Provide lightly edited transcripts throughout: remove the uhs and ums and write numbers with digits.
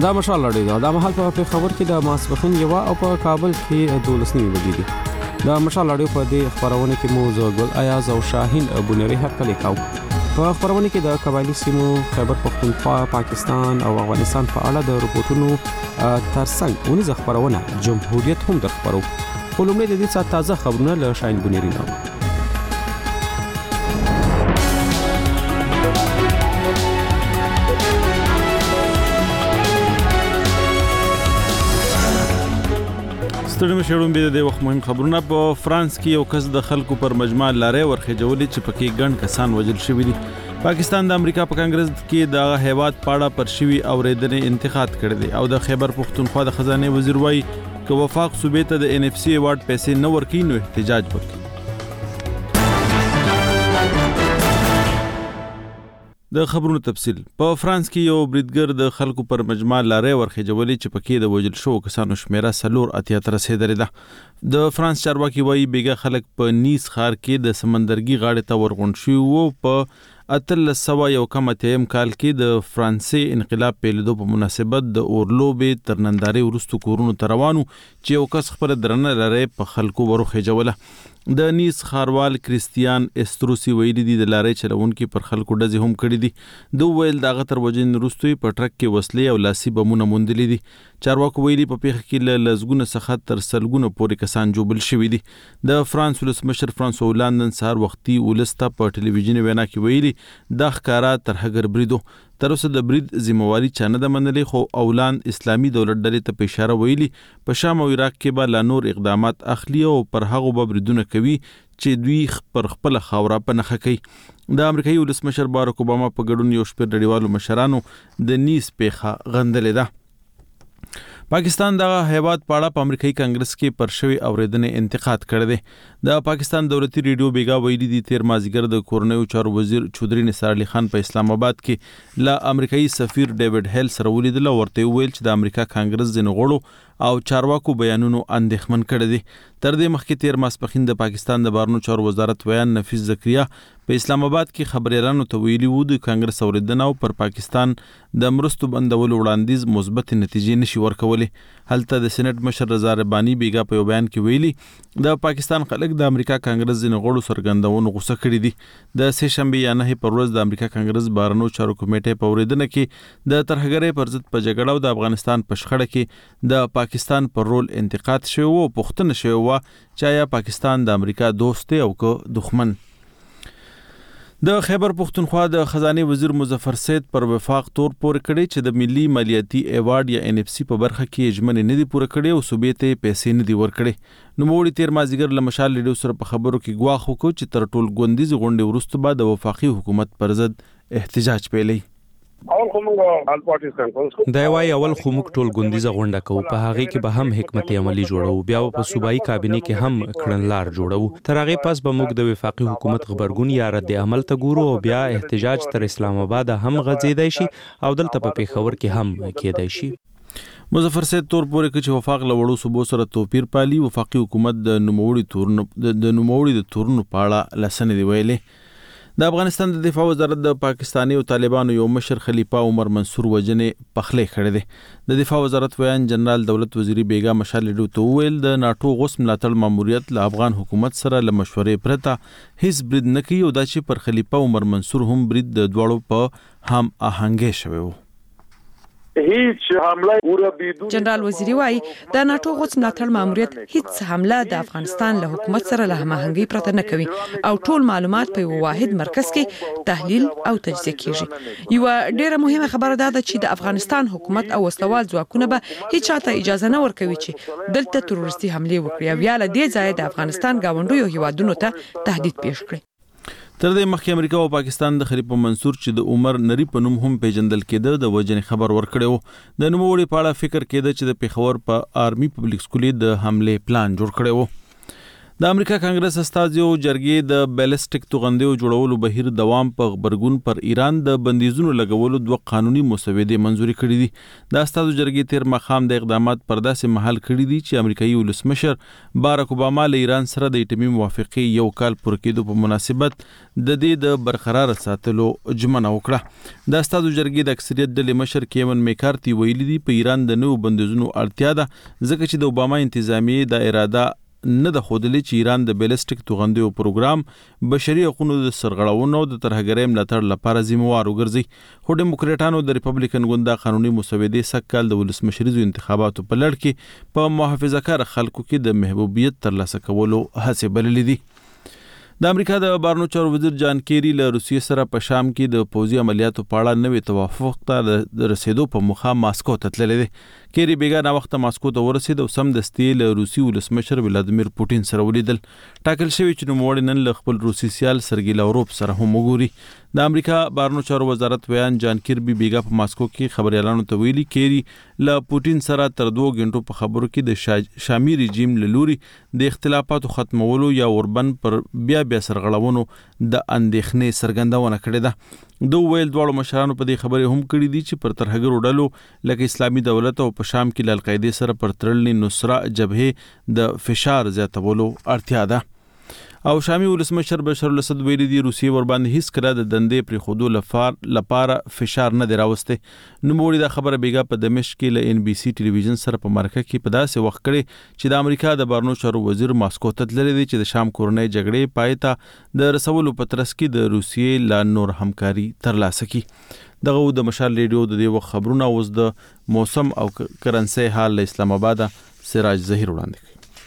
دا مشال لري دا مهال په خبر کې د ماسپخین یو او په کابل کې 12 بجې دي دا مشال لري په دې خبرونه کې مو زوګل ایاز او شاهین بنری حق لیکاو په خبرونه کې د قبایلی سیمو خیبر پختونخوا پاکستان او افغانستان په اړه د رپورټونو ترڅنګ ونیز خبرونه جمهوریت هم در خبرو ولومړی د دې څخه تازه خبرونه له شاهین بنری نو ستړي مشرون به د وخت مهم خبرونه په فرانس کې یو کس د خلکو پر مجمع لارې ورخېجولې چې پکې ګڼ کسان وژل شوي دي پاکستان د امریکا په کانګرس کې د هیواد پاړه پر شوي اوریدنې انتخاب کړی دی او د خیبر پختونخوا د خزانه وزیر وایي که وفاق صوبې ته د NFC ایوارډ پیسې نه ورکړي نو احتجاج وکړي د خبرونو تفصیل په فرانس کې یو بریدګر د خلکو پر مجمع لارې ورخېجولې چې پکې د وژل شوو کسانو شمیره 4 رسیدلې ده د فرانس چارواکي وایي بیګه خلک په نیس ښار کې د سمندرګي غاړې ته ورغونډ شوي وو په 1891 کال کې د فرانسې انقلاب پیلېدو په مناسبت د اورلوبې تر نندارې وروسته کورونو ته روانو چې یو کس خپل درنه لارې په خلکو ورخېجوله د نیس خاروال کریستیان استروسی ویلي دي د لارې چلونکي پر خلکو ډزې هم کړې دي دوی ویل د هغه تر وجې وروسته په ټرک کې وسلې او لاسي بمونه موندلې دي چارواکو ویلي په پیښه کې له لزګونه څخه تر سلګونه پورې کسان جوبل شوي دي د فرانس ولسمشر فرانسوا هولاند نن سهار وختي ولسته په ټلویزیون وینا کې ویلي دا ښکارا ترهګر بریدو تر اوسه د برید ذمہواری چا نه ده منلې خو هولاند اسلامي دولت ډلې ته په اشاره ویلي په شام او عراق کې به لا نور اقدامات اخلي او پر هغو به بریدونه کوي چې دوی پر خپل خاوره په نخښه کوي د امریکایي ولسمشر باراک اوباما په ګډون یو شمېر نړیوالو مشرانو د نیس پیښه غندلې ده پاکستان د هیواد پاړه په امریکایي کانګرس کې پر شوی اوریدنې انتقاد کړی دی د پاکستان دولتي ریډیو بیګا ویلي دي تیر مازیګر د کورنیو چارو وزیر چودري نثار علي خان په اسلام آباد کې له امریکایي سفیر ډیوډ هیل سره ولیدل او ورته ویل چې د امریکا کانګرس ځینې غړو او چارواکو بیانونو اندېښمن کړی دي تر دې مخکې تیر ماسپخین د پاکستان د بهرنیو چارو وزارت ویان نفیس زکریا په اسلام آباد کې خبريالانو ته ویلي وو د کانګرس اوریدنه او پر پاکستان د مرستو بندولو وړاندیز مثبت نتیجې نشي ورکولې هلته د سېنات مشر رضا رباني بیګا په بیان کې ویلي د پاکستان خلک د امریکا کانګرس ځینې غړو سرګندونو غوسه کړي دي د سه شنبه یا نه پر ورځ د امریکا کانګرس بهرنیو چارو کمیټې په اوریدنه کې د ترهګرۍ پر ضد په جګړه او د افغانستان په شخړه کې د پاکستان پر رول انتقاد شوی او پوښتنه شوی و چې آیا پاکستان د امریکا دوست دی او که دښمن د خیبر پختونخوا د خزانه وزیر مظفر سید پر وفاق تور پورې کړی چې د ملي مالیاتي ایوارډ یا NFC په برخه کې اجمن نه دی پوره کړی او صوبې ته پیسې نه دی ورکړي نو موړي تیر مازیګر له مشال لیډو سره په خبرو کې ګواښ وکړ چې تر ټول ګوندیز غونډې وروسته بعد د وفاقي حکومت پر ضد احتجاج پیلې اول خو موږ آل پارټیز کانفرنس کو دا وایي اول خو موږ ټول ګوندیزه غونډه کوو په هغه کې به هم حکمت عملی جوړو بیا په صوبایي کابینه کې هم کړنلار جوړو تر هغه پس به موږ د وفاقي حکومت خبرګون یا رد عمل ته ګورو او بیا احتجاج تر اسلام آباد هم غځیدای شي او دلته په پیښور کې هم کېدای شي مظفر سید تور پورې کې چې وفاق لوړو صوبو سره توپیر پالي وفاقي حکومت د نوموړي د تورنو پاړه لسنې دی ویلې د افغانستان د دفاع وزارت د پاکستاني او طالبانو یو مشر خلیفہ عمر منصور وجنې پخلې کړې ده د دفاع وزارت ویان جنرال دولت وزیری بیګا مشال لیډو ته ویل د ناتو غوس ملاتړ ماموریت له افغان حکومت سره له مشورې پرته هیڅ برید نه کوي او دا چې پر خلیفہ عمر منصور هم برید د دواړو په هم آهنګې شوی وو هیڅ حمله پورا بدون جنرال وزیری وایي د ناتو غوڅ ملاتړ ماموریت هیڅ حمله د افغانستان له حکومت سره له هماهنګۍ پرته نه کوي او ټول معلومات په یو واحد مرکز کې تحلیل او تجزیه کیږي یو ډیره مهمه خبره ده چې د افغانستان حکومت او وسلوال ځواکونه به هیڅ چاته اجازه نه ورکوي چې دلته تروریستي حمله وکړي او یا له دې ځایه د افغانستان گاونډیو هیوادونو ته تهدید پیښ کړي تر دې مخکې امریکا او پاکستان د خلیفہ منصور چې د عمر نری په نوم هم پیژندل کېده د وجنې خبر ورکړی د نوموړي په اړه فکر کېده چې د پیښور په آرمي پبلک سکول د حمله پلان جوړ کړی و د امریکا کانګرس استازیو جرګې د بیلسټیک توغندیو جوړولو بهیر دوام په خبرګون پر ایران د بندیزونو لګولو دوه قانوني مسودې منزوري کړې دي. د استازو جرګې تیر مخام د اقدامات پر داسې محل کړي دي چې امریکایي ولسمشر باراک اوباما له ایران سره د اټومي موافقې یو کال پوره کېدو په مناسبت د دې د برقرار ساتلو ژمنه وکړه. د استازو جرګې د اکثریت ډلې مشر کیون میکارتي ویلي دي په ایران د نوو بندیزونو اړتیا ده ځکه چې د اوباما انتظامیه د اراده نه د خودلې چې ایران د بیلسټیک توغندیو پروګرام بشري حقوقو د سرغړونو او د ترهګرۍ ملاتړ لپاره ذمہوار وګرځي. خو ډیموکراټانو د ریپبلیکن ګوند قانوني مسودې سکهال د ولسمشریزو انتخاباتو په لړ کې په محافظه‌کار خلکو کې د محبوبیت ترلاسه کولو هڅې بللې دي. د امریکا د بهرنیو چارو وزیر جان کیری له روسیې سره په شام کې د پوځي عملیاتو په اړه نوې توافق ته د رسیدو په موخه ماسکو ته تللی دی. کیری بیګا وخت ماسکو ته ورسید او سم دستي له روسي ولسمشر ولادیمیر پوتین سره ولیدل. ټاکل شوی چې نوموړی نن له خپل روسي سیال سرګی لاوروف سره هم وګوري. د امریکا بهرنیو چارو وزارت بیان جان کیربي بیګا په ماسکو کې خبريالانو ته ویلي کیری له پوتین سره تر 2 غنټو په خبرو کې د شامي رژیم له لوري د اختلافاتو ختمولو یا اوربن پر بیا سرغړونو د اندېښنې څرګندونه کړې ده. دوه ویل دواړو مشرانو په دې خبرې هم کړې دي چې پر ترهګرو ډلو لکه اسلامي دولت او په شام کې له القاعده سره پر تړلې نصره جبهه د فشار زیاتولو اړتیا ده. او شامي ولسمشر بشار الاسد ویلي دي روسیې ور باندې هیڅ کله د دندې پرې خودو لپاره فشار نه دی راوسته. نوموړي دا خبره بیګا په دمشق کې له ان بي سي ټلویزیون سره په مرکه کې په داسې وخت کړي چې د امریکا د بهرنیو چارو وزیر ماسکو ته تللی دی چې د شام کورنۍ جګړې پای ته د رسولو په ترڅ کې د روسیې لا نور همکاري ترلاسه کړي. دغه د مشال ریډیو د دې وخت خبرونه اوس د موسم او کرنسي حال له اسلام آباد سراج ظهیر وړاندې کوي.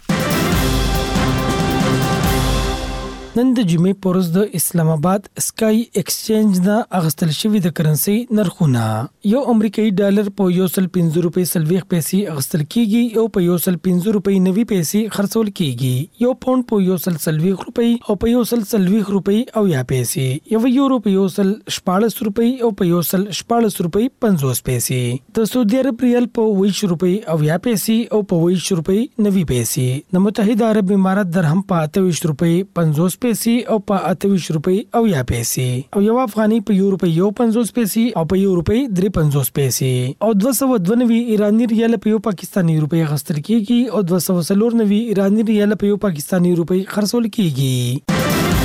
نن د جمعې پورز د اسلام آباد سکای ایکسچینج نه اغستل شوی د کرنسي نرخونه یو امریکایي ډالر په 1.50 روپۍ سلويخ پیسې اغستل کیږي او په 1.50 روپۍ 90 پیسې خرڅول کیږي. یو پاوند په 1.40 روپۍ او په 1.40 روپۍ او یا پیسې یو یورو په 1.14 روپۍ او په 1.14 روپۍ 50 پیسې. د سعودي عرب ریال په 20 روپۍ او یا پیسې او په 20 روپۍ 90 پیسې. د متحده عرب امارات درهم په 28 روپۍ 50 پیسې او په 28 روپۍ او یا پیسې او یو افغاني په یو روپۍ 50 پیسې او په یو روپۍ 53 پیسې او 292 ایرانی ریال په یو پاکستانی روپۍ غستل کیږي او 294 ایرانی ریال په یو پاکستانی روپۍ خرڅول کیږي.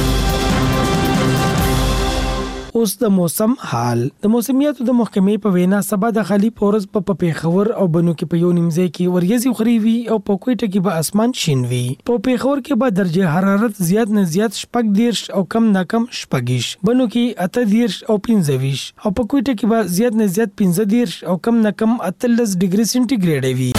اوس د موسم حال. د موسمیاتو د محکمې په وینا سبا د خالی پورز په پیښور او بنو کې په یو نیمځای کې وریځي خوري وي او په کوټه کې به اسمان شین وي. په پیښور کې به درجه حرارت زیات نه زیات 14 او کم نه کم 20، بنو کې 18 او 15 او په کوټه کې به زیات نه زیات 15 او کم نه کم 18 ډیګري سنټیګریډ وي.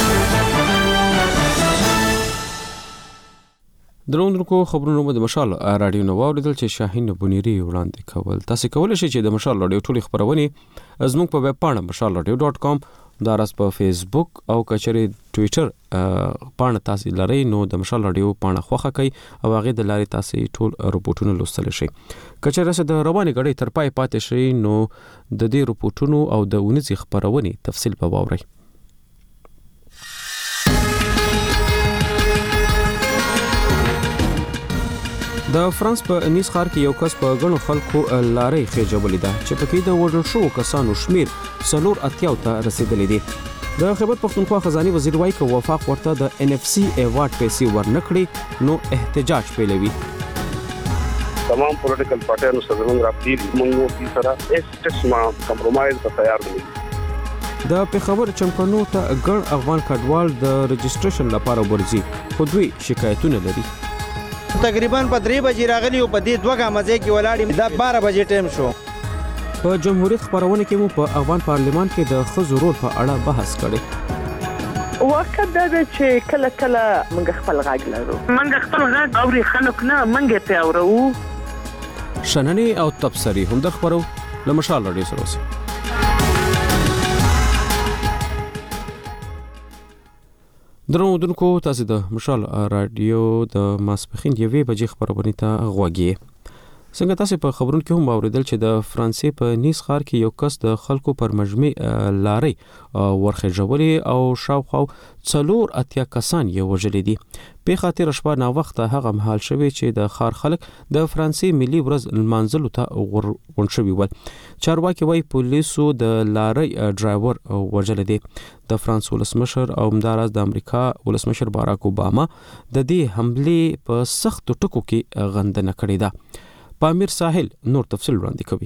دروندونکو خبرونو مو د مشال رادیو نو واوریدل چې شاهین بنيري وړاندې کول. تاسو کولای شئ چې د مشال رادیو ټولې خبرونه زموږ په ویب پاڼه mashalradio.com دا راس په فیسبوک او کچري ټوئیټر پاڼه تاسو لرئ نو د مشال رادیو پاڼه خوښه کړئ او هغه د لارې تاسو ټول رپورټونه لوستل شئ. کچره سره د رواني غړي تر پای پاتې شئ نو د دې رپورټونو او د ونځي خبرونه تفصیل په واورئ. د فرانس په نیس ښار کې یو کس په غنو خلکو لارې خېجولې ده چې پکې د وژل شوو کسانو شمیر 480 ته رسیدلی دی. د خیبر پختونخوا خزاني وزیر وایي چې وفاق ورته د NFC ایوارډ پیسې ورنکړي نو احتجاج پیلوي. تمام پولیټیکل پارټیانو سره زموږ راپیر موږ په سره هیڅ قسمه کمپرمایز ته تیار نه یو. د پیښور چمپنو ته ګڼ افغان کډوال د رجسټریشن لپاره ورځي خو دوی شکایتونه لري. تقریبا په 3 بجې راغلی او په دې 2 غمزه کې ولاړی دا 12 بجې ټایم شو. په جمهوریت خبرونه کې مو په افغان پارلیمان کې د خزو رول په اړه بحث کړی. وخت دا چې کله کله موږ خپل غږ لرو، موږ خپل غږ اوري خلک نه موږ ته اورو. شننې او تبصرې هم د خبرو لمشال رادیو سره اوسئ. درودونکو تاسو د مشال رادیو د ماسپخین 1 بجې خبرونه ته غوږی. څنګه تاسو په خبرونو کې هم اوریدل چې د فرانسې په نیس ښار کې یو کس د خلکو پر مجمع لارې ورخېژولې او شاوخوا 4 کسان یې وژلي دي. په خاطر شپه نا وخت هغه مهال شوی چې د ښار خلک د فرانسې ملي ورځ لمانځلو ته غونډ شوي ول. چارواکي وايي پولیسو د لارې ډرایور وژل دي. د فرانس ولسمشر او همداراز د امریکا ولسمشر باراک اوباما د دې حملې په سخت ټکو کې غندنه کړې ده. پامیر ساحل نور تفصیل وړاندې کوي.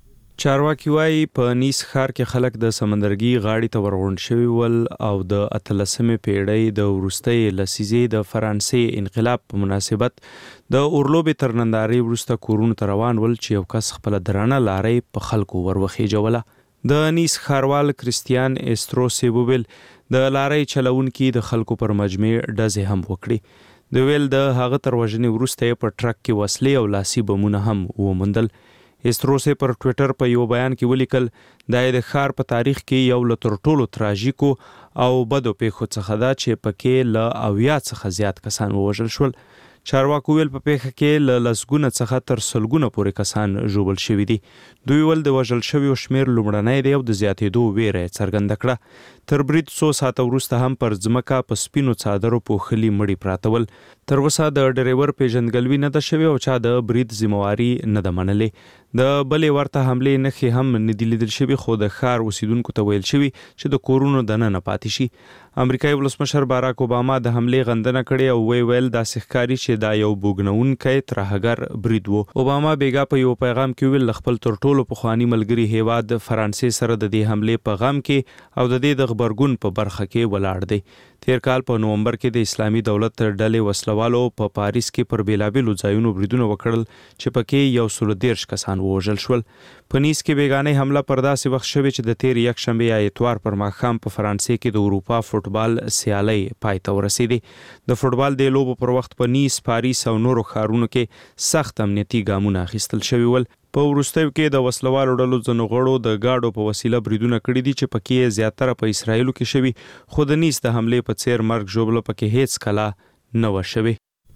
چارواکي وايي په نیس ښار کې خلک د سمندرګي غاړې ته ورغونډ شوي ول او د 18مې پیړۍ د وروستۍ لسیزې د فرانسې انقلاب په مناسبت د اورلوبې تر نندارې وروسته کورونو ته روان ول چې یو کس خپل درانه لارې په خلکو وروخېجوله. د نیس ښاروال کریستیان ایستروسي وویل د لارې چلونکي د خلکو پر مجمع ډزې هم وکړي. د ویل د هغه تر وژنې وروسته په ټرک کې وسلې او لاسي بمونه هم وموندل. ایستروسي پر ټویټر په یو بیان کې ولیکل د ښار په تاریخ کې یو له تر ټولو تراژیکو او بدو پیښو څخه ده چې پکې له 80 څخه زیات کسان ووژل شول. چارواکو ویل په پیښه کې له لسګونه څخه تر سلګونه پورې کسان ژوبل شوي دي. دوی ول د وژل شویو شمیر لومړنی دی او د زیاتېدو ویره څرګنده کړه. تر برید 100 ساعته وروسته هم پر ځمکه په سپینو څادرو پوښلي مړي پراته ول. تر اوسه د ډریور پیژندګلوي نه ده شوې او چا د برید ذمہواري نه ده منلې. د بلې ورته حملې نښې هم نه دي لیدل شوي خو د ښار اوسیدونکو ته ویل شوي چې د کورونو دننه پاتې شي. امریکایي ولسمشر باراک اوباما د حملې غندنه کړې او ویل داسې ښکاري چې دا یو بوږنونکی ترهګر برید و. اوباما بیګا په یو پیغام کې ویل خپل تر ټولو پخواني ملګري هیواد فرانسې سره د دې حملې په غم کې او د دې د غبرګون په برخه کې ولاړ دی. تیر کال په نومبر کې د اسلامي دولت ډلې وسلوالو په پاریس کې پر بیلابیلو ځایونو بریدونه وکړل چې پکې 113 کسان ووژل شول. په نیس کې بیګانه حمله پر داسې وخت شوې چې د تیر یک شنبه یا اتوار پر ماښام په فرانسې کې د اروپا فوټبال سیالۍ پای ته ورسېدې. د فوټبال د لوبو پر وخت په نیس، پاریس او نورو ښارونو کې سخت امنیتي ګامونه اخیستل شوي ول. په وروستیو کې د وسلوالو ډلو ځینو غړو د گاډو په وسیله بریدونه کړي دي چې پکې زیاتره په اسرایلو کې شوي خو د نیس د حملې په څیر مرګ ژوبله پکې هیڅ کله نه و شوي.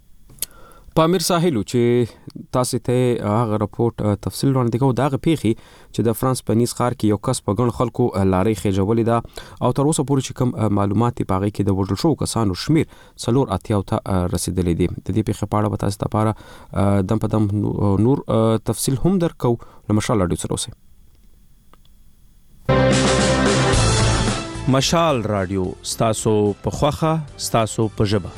پامیر ساحل چې تاسو ته هغه راپورټ تفصیل وړاندې کوو دا غپېخي چې د فرانس په نیس ښار کې یو کس په ګڼ خلکو لارې خېژولې ده او تر اوسه پورې چې کوم معلومات په هغه کې د وژل شوو کسانو شمیر 4 ته رسیدلې دي. د دې پیښې په اړه به تاسو لپاره دم په دم نور تفصیل هم درکو لمشال رادیو سره اوسئ. مشال رادیو ستاسو په خوخه ستاسو په ژبه.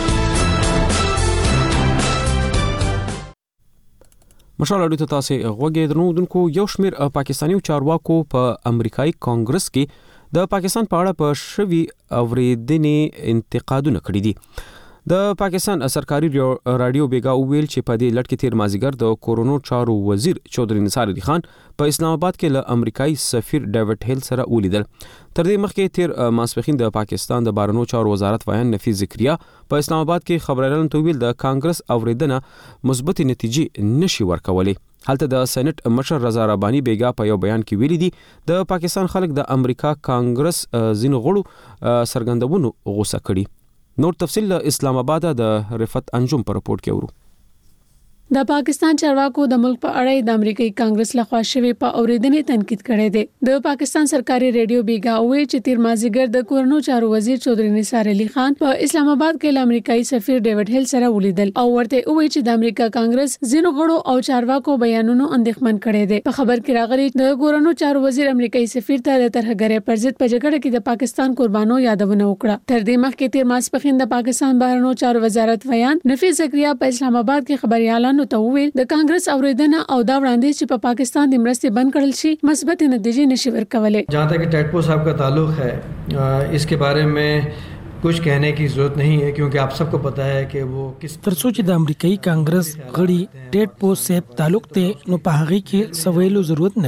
مشال رادیو ته تاسو غوږی درنودونکو. یو شمیر پاکستاني چارواکو په امریکایي کانګرس کې د پاکستان په اړه په شوي اوریدنې انتقادونه کړي دي. د پاکستان سرکاري رادیو بیګا ویل چې په دې لړ کې تیر مازیګر د کورونو چارو وزیر چودري نثار علي خان په اسلام آباد کې له امریکایي سفیر ډیوډ هیل سره ولیدل. تر دې مخکې تیر ماسپخین د پاکستان د بهرنیو چارو وزارت ویان نفیس ذکریا په اسلام آباد کې خبريالانو ته ویل د کانګرس اوریدنه مثبت نتیجې نشي ورکولې. هلته د سېنات مشر رضا رباني بیګا په یو بیان کې ویلي دي د پاکستان خلک د امریکا کانګرس ځینو غړو سرګندونو غوسه کړي. نور تفصیل اسلام آباد د رفت انجم پر رپورت کې ورو. د پاکستان چارواکو د ملک په اړه د امریکایي کانګرس لخوا شوی په اوریدنې تنقید کړی دی. د پاکستان سرکاري ریډیو بیګا وی چې تیر مازیګر د کورونو چارو وزیر چودري نثار علي خان په اسلام آباد کې له امریکایي سفیر ډیوډ هیل سره ولیدل او ورته وی چې د امریکا کانګرس ځینو غړو او چارواکو بیانونو اندېښمن کړي دي. په خبر کې راغلي د کورونو چارو وزیر امریکایي سفیر ته د ترهګرۍ پر ضد په جګړه کې د پاکستان قربانو یادونه وکړه. تر دې مخکې تیر ماسپخین د پاکستان بهرنیو چارو وزارت ویان نفیس ذکریا په اسلام آباد کې خبريالانو ته وویل د کانګرس اوریدنه او دا وړاندیز چې په پاکستان د مرستې بند کړل شي مثبت نتیجې نشي ورکولې. جہاں تک ٹیٹپو صاحب کا تعلق ہے اس کے بارے میں کچھ کہنے کی ضرورت نہیں ہے کیونکہ آپ سب کو پتہ ہے کہ وہ کس ترڅو چې د امریکایي کانګرس غړي ټیټپو صاحب تعلق ته نو په هغه کې سویلو ضرورت نه دی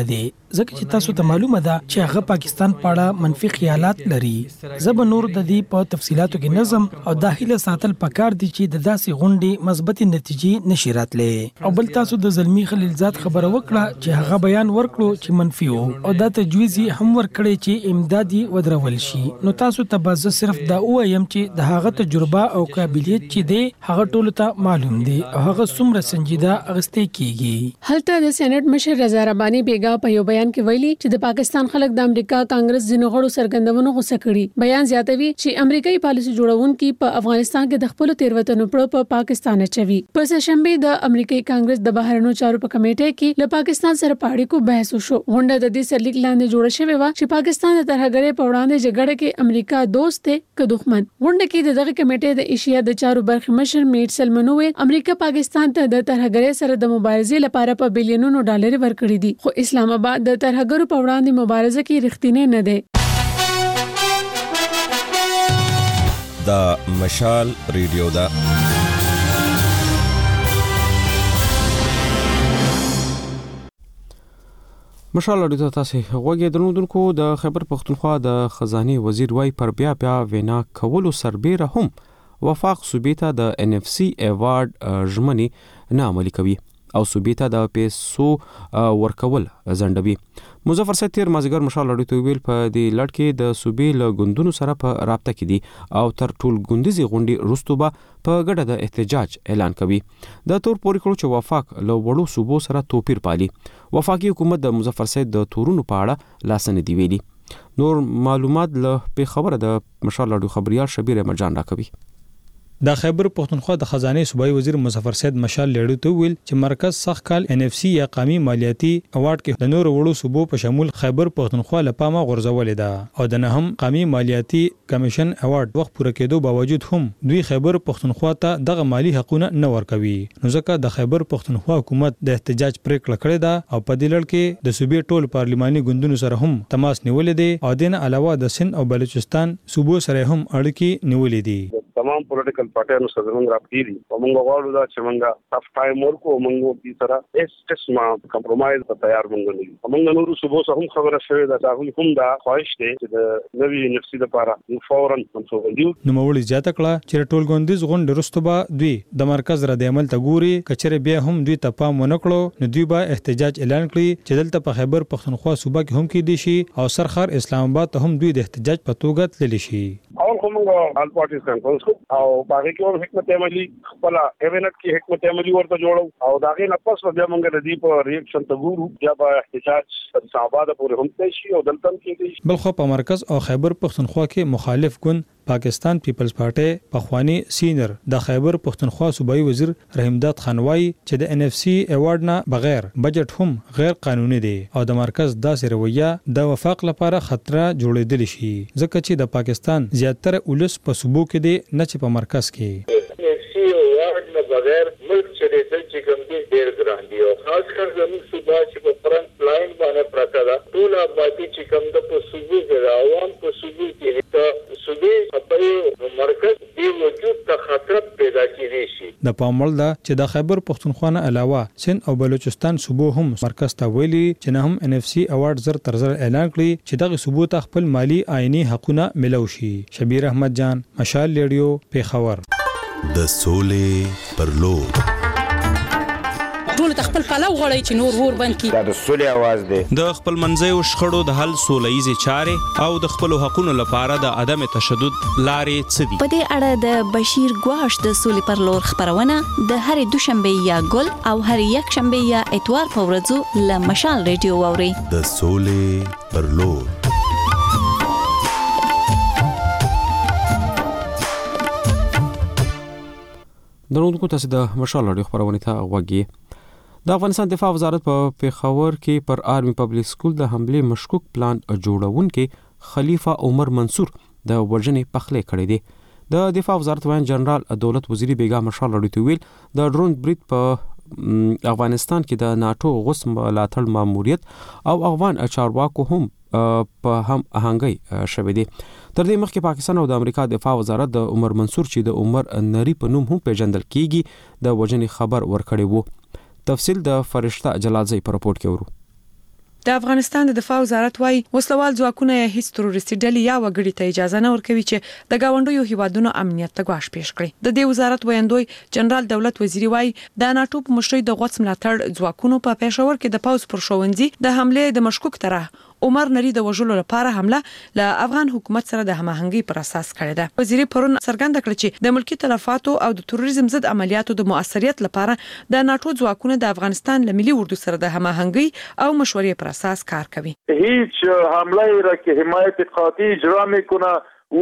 ځکه چې تاسو ته معلومه ده چې هغه پاکستان په اړه منفي خیالات لري. زب نور د دې په تفصيلاتو کې نظم او داخله ساتل پکار دي چې د داسې غونډې مثبت نتیجې نشي راتلې. او بل تاسو د زلمی خلیلزاد خبره وکړه چې هغه بیان ورکړو چې منفي وو او دا تجویز هم ورکړي چې امدادي ودرول شي. نو تاسو ته به صرف دا وایم چې د هغه تجربه او قابلیت چې دی هغه ټول ته معلوم دی او هغه څومره سنجیده اغستې کیږي. هلته د سېنات مشر رضا رباني بیگا په یو بیان کې ویلي چې د پاکستان خلک د امریکا کانګرس ځینو غړو سرګندونو غوسه کړي. بیان زیاتوي چې امریکایي پالیسي جوړونکي په افغانستان کې د خپل تیروتنو په پاکستان اچوي. په سشنبه د امریکایي کانګرس د بهرنیو چارو په کمیټه کې له پاکستان سره په اړیکو بحث وشو. غونډه د دې سرلیک لاندې جوړه شوې و چې پاکستان د ترهګرۍ په وړاندې جګړه کې امریکا دوست دی که دښمن. غونډه کې دغه کمیټې د ایشیا د چارو برخې مشر میټ سلمنوي امریکا پاکستان ته د ترهګرۍ سره د مبارزې لپاره په بلینونو ډالر ورکړي دي، خو اسلام آباد د ترهګرو په وړاندې مبارزه کې رښتینی نه دی. دا مشال ریډیو دا مشال اړیته تاسو غوږی درنودونکو د خیبر پختونخوا د خزانه وزیر وای پر بیا وینا کولو سربېره هم وفاق صوبې ته د NFC ایوارډ ژمنې نه عملي کوي او صوبې ته د پیسو ورکول ځنډوي. مظفر سید تیر مازیګر مشال اړیته ویل په دې لړ کې د صوبې له ګوندونو سره په رابطه کې دي او تر ټول ګوندیزي غونډې رستوبه په ګډه د احتجاج اعلان کوي. د تور پورې کړو چې وفاق له وړو صوبو سره توپیر پالي. وفاقي حکومت د مظفر سید د تورونو په اړه لاسنه دی ویلي. نور معلومات له په خبره د مشال اړیو خبريال شبیر مرجان راکوي. د خیبر پختونخوا د خزانه صوبایي وزیر مظفر سید مشال لیړو ته ویل چې مرکز سخت کال NFC یا قومي مالیاتي ایوارډ کې د نور وړو صوبو په شمول خیبر پختونخوا لپاره غورځولې ده او د نهم قومي مالیاتي کمیشن ایوارډ وخت پوره کېدو باوجود هم دوی خیبر پختونخوا ته دغه مالی حقوقونه نه ورکوي. نو ځکه د خیبر پختونخوا حکومت د احتجاج پریکړه کړې ده او په دې لړ کې د صوبې ټول پارلماني ګوندونو سره هم تماس نیولې دي او دین علاوه د سند او بلوچستان صوبو سره هم اړیکې نیولې دي. تمام پولیټیکل پارټیانو سره موږ راپېری او موږ غواړو دا چې موږ ټف ټایم ورکو موږ په سره اس قسمه کمپرمایز ته تیار موږ نه یو. موږ نور صوبو سره هم خبره شوې ده چې هم دا خواهش دی چې د نوی نفسي لپاره فورا منسوبه یو. نو مولوی زیاته کړه چې ټول ګوندیز غونډه رستوبه دوی د مرکز رد عمل ته ګوري کچره بیا هم دوی ته پام ونه کړو نو دوی به احتجاج اعلان کړي چې دلته په خیبر پختونخوا صوبه کې هم کې دي شي او سرخر اسلام آباد ته هم دوی د احتجاج په توګه تللی شي. اول کومه آل پارټیز کانفرنس او باقي کوم حکمت عملی خپل ایونت کې حکمت عملی ورته جوړو او داغه نه پس بیا موږ د دې په ریاکشن ته ګورو بیا په احتجاج اسلام آباد پورې هم تشي او دلته کې دي. بل خو په مرکز او خیبر پختونخوا کې مخالف ګوند پاکستان پیپلز پارټي پخوانی سینیئر د خیبر پختونخوا صوبایي وزیر رحیمداد خان وای چې د NFC ایوارډ نه بغیر بجټ هم غیر قانوني دی او د مرکز داسې رویه د وفاق لپاره خطر جوړېدل شي ځکه چې د پاکستان زیاتره ولس په صوبو کې دی نه چې په مرکز کې. NFC ایوارډ نه بغیر ملک چلیدل چې کوم دي ډېر ګران دي او خاص کر زموږ صوبا چې په فرنٹ لاین باندې پراته ده ټول آبادي چې کوم د په صوبو کې د عوام په صوبو کې ته صوبې په مرکز دی وجود ته خطر پیدا کیږي شي. د پامول دا چې د خیبر پختونخوا نه علاوه سند او بلوچستان صوبو هم مرکز ته ویلي چې نه هم NFC ایوارډ زر تر زر اعلان کړي چې دغه صوبو ته خپل مالی آئینی حقوقونه ملو شي. شبیر احمد جان مشال لیډیو پیښور. د سولې پر لور ټول خپل پلو غړی چې نور ور بند کی دا د سولې आवाज دی. د خپل منځي او شخړو د حل سولېزي چارې او د خپل حقوقو لپاره د عدم تشدد لارې څدي. په دې اړه د بشیر ګواش د سولې پر لور خبرونه د هر دوشنبه یا ګل او هر یک شنبه یا اتوار په ورځو ل مشال ریډیو اوري. د سولې پر لور. درنو تاسو د مشال اړیو خبرونه ته وګورئ. د افغانستان دفاع وزارت په پیښور کې پر آرمي پبلک سکول د حمله مشکوک پلان جوړونکو خلیفہ عمر منصور د وژنې پخلی کړی دی. د دفاع وزارت وایي جنرال دولت وزیری بیگا مشال اړیو ویل د ډرون برید په افغانستان کې د ناتو غوس ملاتړ ماموریت او افغان چارواکو هم په هم اهنګي شوه دي. تر دې مخکې پاکستان او د امریکا دفاع وزارت د عمر منصور چې د عمر نری په نوم هم پیژندل کیږي د وژنې خبر ورکړی وو. تفصیل د فرشتہ جلالزئی په رپورت کې ورو. د افغانستان د دفاع وزارت وايي وسلوال ځواکونه هیڅ تروریستي ډلې یا وګړي ته اجازه نه ورکوي چې د گاونډیو هیوادونو امنیت ته ګواښ پیښ کړي. د دې وزارت ویاندوی جنرال دولت وزیری وايي د ناتو په مشرۍ د غوڅ ملاتړ ځواکونو په پېښور کې د پاوز پر شوونځي د حمله د مشکوک طرح عمر نری د وژلو لپاره حمله له افغان حکومت سره د هماهنګي پر اساس کړې ده. وزیری پرون څرګنده کړ چې د ملکی تلفاتو او د تروریزم ضد عملیاتو د مؤثریت لپاره د ناتو ځواکونه د افغانستان له ملي اردو سره د هماهنګي او مشورې پر اساس کار کوي. هیچ حمله را که حمایت قاطع اجرا میکنه.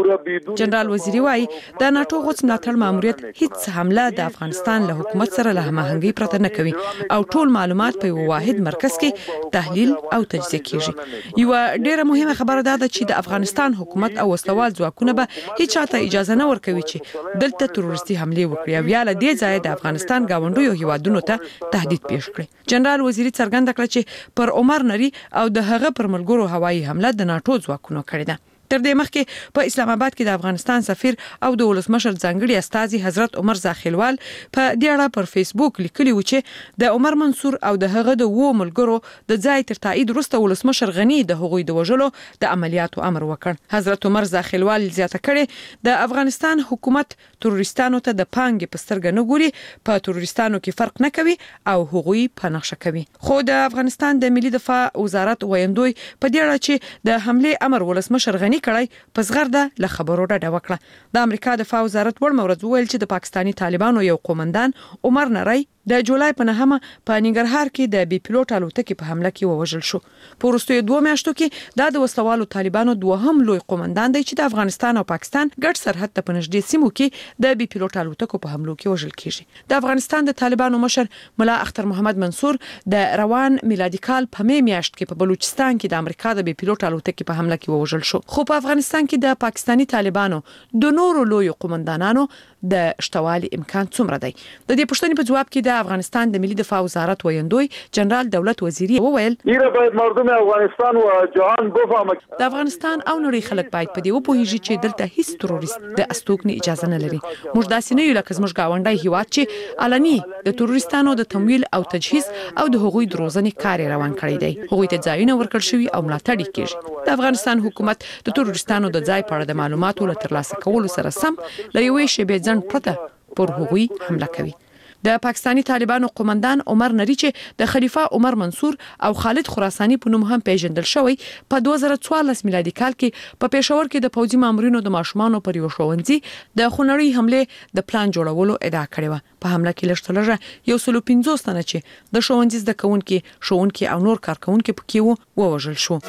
جنرال وزیری وايي د ناتو غوڅ ملاتړ ماموریت هیڅ حمله د افغانستان له حکومت سره له هماهنګي پرته نه کوي او ټول معلومات په یو واحد مرکز کې تحلیل او تجزیه کیږي. یو ډیره مهمه خبره ده چې د افغانستان حکومت او وسلوال ځواکونه به هیڅ چاته اجازه نه ورکوي چې دلته تروریستي حمله وکړي او یا له دې ځای د افغانستان گاونډیو هیوادونو ته تهدید پیښ کړي. جنرال وزیری څرګنده کړ چې پر عمر نری او د هغه پر ملګرو هوایي حمله د ناتو ځواکونو کړې ده. تر دې مخکې په اسلام آباد کې د افغانستان سفیر او د ولسمشر ځانګړي استاذي حضرت عمر زاخیلوال په دې اړه پر فیسبوک لیکلي و چې د عمر منصور او د هغه د وو ملګرو د ځای تر تایید وروسته ولسمشر غنی د هغوی د وژلو د عملیاتو امر وکړ. حضرت عمر زاخیلوال زیاته کړي د افغانستان حکومت تروریستانو ته د پانګې په سترګه نه ګوري، په تروریستانو کې فرق نه کوي او هغوی په نقشه کوي. خو د افغانستان د ملي دفاع وزارت ویاندوی په دې اړه چې د حمله امر ولسمشر غنی کړی په زغرده له خبرو ډډه وکړه. د امریکا دفاع وزارت ورمورز ویل چې د پاکستانی طالبانو یو قومندان عمر نری د جولای په 9 په ننګرهار کې د بي پيلوټ الوتکې په حمله کې ووژل شو. په وروستیو 2 میاشتو کې د وسلوالو طالبانو دوهم لوی قومندان دی چې د افغانستان او پاکستان ګډ سرحد ته په نږدې سیمو کې د بي پيلوټ الوتکو په حملو کې وژل کیږي. د افغانستان د طالبانو مشر ملا اختر محمد منصور د روان میلادي کال په می میاشت کې په بلوچستان کې د امریکا د بي پيلوټ الوتکې په حمله کې ووژل شو. خو په افغانستان کې د پاکستانی طالبانو د نورو لوی قومندانانو د شتوالي امکان څومره دی؟ د دې پوښتنې په جواب کې د افغانستان د ملي دفاع وزارت ویاندوی جنرال دولت وزیری وویل ایره باید مردم افغانستان او جهان بفهمه د افغانستان او نړۍ خلک باید په دې وپوهیږي چې دلته هیڅ تروریست د استوګنې اجازه نه لري. موږ داسې نه یو لکه زموږ گاونډي هیواد چې علني د تروریستانو د تمویل او تجهیز او د هغوی د روزنې کار روان کړی دی. هغوی ته ځایونه ورکړل شوي او ملاتړ کیږي. د افغانستان حکومت د تروریستانو د ځای په اړه د معلوماتو له ترلاسه کولو سره سم له یوې شیبې ځنډ پرته پر هغوی حمله کوي. د پاکستانی طالبانو قومندان عمر نری چې د خلیفہ عمر منصور او خالد خراسانی په نوم هم پیژندل شوی په 2014 میلادي کال کې په پېښور کې د پوځي مامورینو د ماشومانو پر یو ښوونځي د خونړۍ حمله د پلان جوړولو ادعا کړې و. په حمله کې لږ 150 تنه چې د ښوونځي زده کوونکي او نور کارکونکي پکې ووژل شو.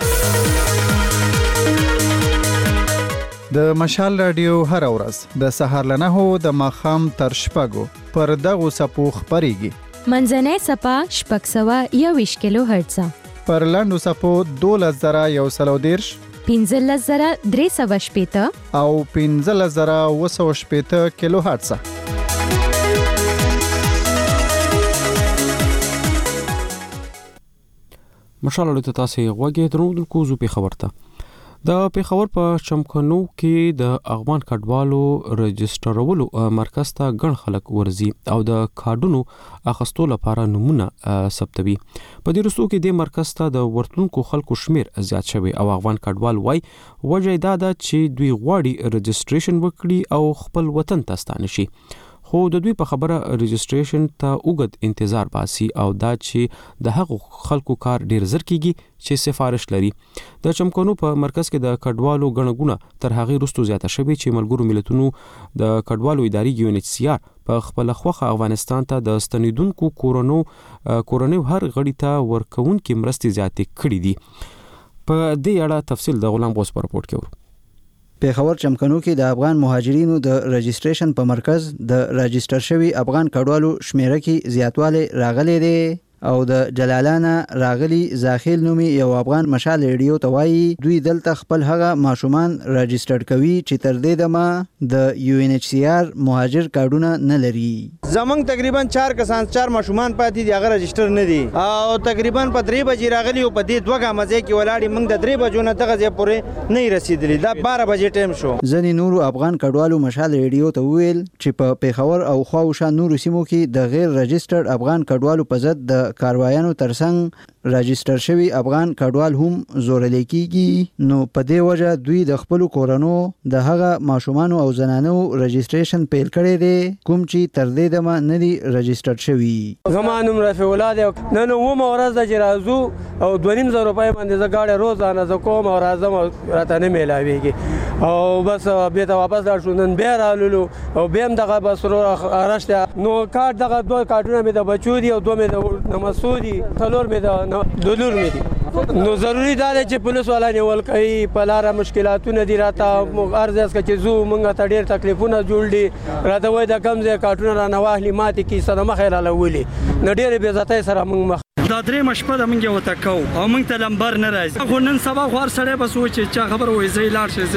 د مشال رادیو هر ورځ د سهار له 9 د ماښام تر شپږو پر دغو سپو خبريږي. منځنۍ سپا شپږ 1 کیلو هرتز، پر لاندو سپو 12130، 15380 او 15280 کیلو هرتز. مشال رادیو تاسو غوږی درودونکو زو په خبرته د پیښور په چمکنو کې د افغان کډوالو رجسترولو مرکز ته ګڼ خلک ورزي او د کارډونو اخستو لپاره نمونه ثبتوي. په دې رسو کې د مرکز ته د ورتلونکو خلکو شمیر زیات شوی او افغان کډوال وای وجه دا ده چې دوی غواړي رجستریشن وکړي او خپل وطن ته ستانه شي. خو د دوی په خبره رجستریشن ته اوږد انتظار باسي او دا چې د هغو خلکو کار ډیر زر کیږي چې سفارش لري. د چمکنو په مرکز کې د کډوالو غنغونه تر هغه وروسته زیاته شوی چې ملګرو ملتونو د کډوالو ادارې UNHCR په خپل خوخه افغانستان ته د ستنیدونکو کورونو هر غړي ته ورکوونکې مرستې زیاتې کړې دي. په دې اړه تفصیل د غلام غوث په رپورت کې ورو. پیښور چمکنو کې د افغان مهاجرینو د رجستریشن په مرکز د رجستر شوی افغان کډوالو شمیره کې زیاتواله راغلي دي او د جلالانه راغلي زاخیل نومي یو افغان مشال ریډیو توای دوی دلته خپل هغه ماشومان رجستر کوي چې تر دې دمه د UNHCR مهاجر کارډونه نه لري. زمونږ تقریبا 4 کسان 4 ماشومان پاتې دي هغه رجسټر نه دي او تقریبا په 3 بجې راغلی او په دې 2 غمزه کې ولاړې موږ د 3 بجو نه دغه ځای پورې نه رسیدلی دا 12 بجې ټایم شو. ځینې نورو افغان کډوالو مشال ریډیو ته وویل چې په پیښور او خواوشا نورو سیمو کې د غیر رجسټرډ افغان کډوالو په ضد د کاروایانو ترڅنګ رجسټر شوی افغان کډوال هم زورل کیږي نو په دې وجه دوی د خپل کورونو د هغه ماشومان او زنانو رجسټریشن پیل کړي دي کوم چې تر دې دمه نه دي رجسټر شوی. زمانم رفیع الله دی نن و مورز د جرازو او 2.5 روپۍ باندې ز گاډه روزانه ز کوم او راځم راته نه میلاویږي او بس به ته واپس لاړ شو نن بیا رالو او بیم دغه بس راشته نو کارت دغه 2 کارتونه مې د بچو دي او 2 مې د نمسودي څلور مې د دولور مې دي نو ضروری دا دی چې پولیس والا نیول کوي په لاره مشکلاتونه دي راته عرض اس چې زو مونږ ته ډیر تکلیفونه جوړ دي راته وای د کم ځای کارتونه را نه واهلي ماتې کی سره مخې را لولي نو ډیر بې عزتۍ سره مونږ دا درې مشپه د مونږ وته کو او مونږ ته لمبر نه راځي خو نن سبا خور سړی بس و چې چا خبر وای زی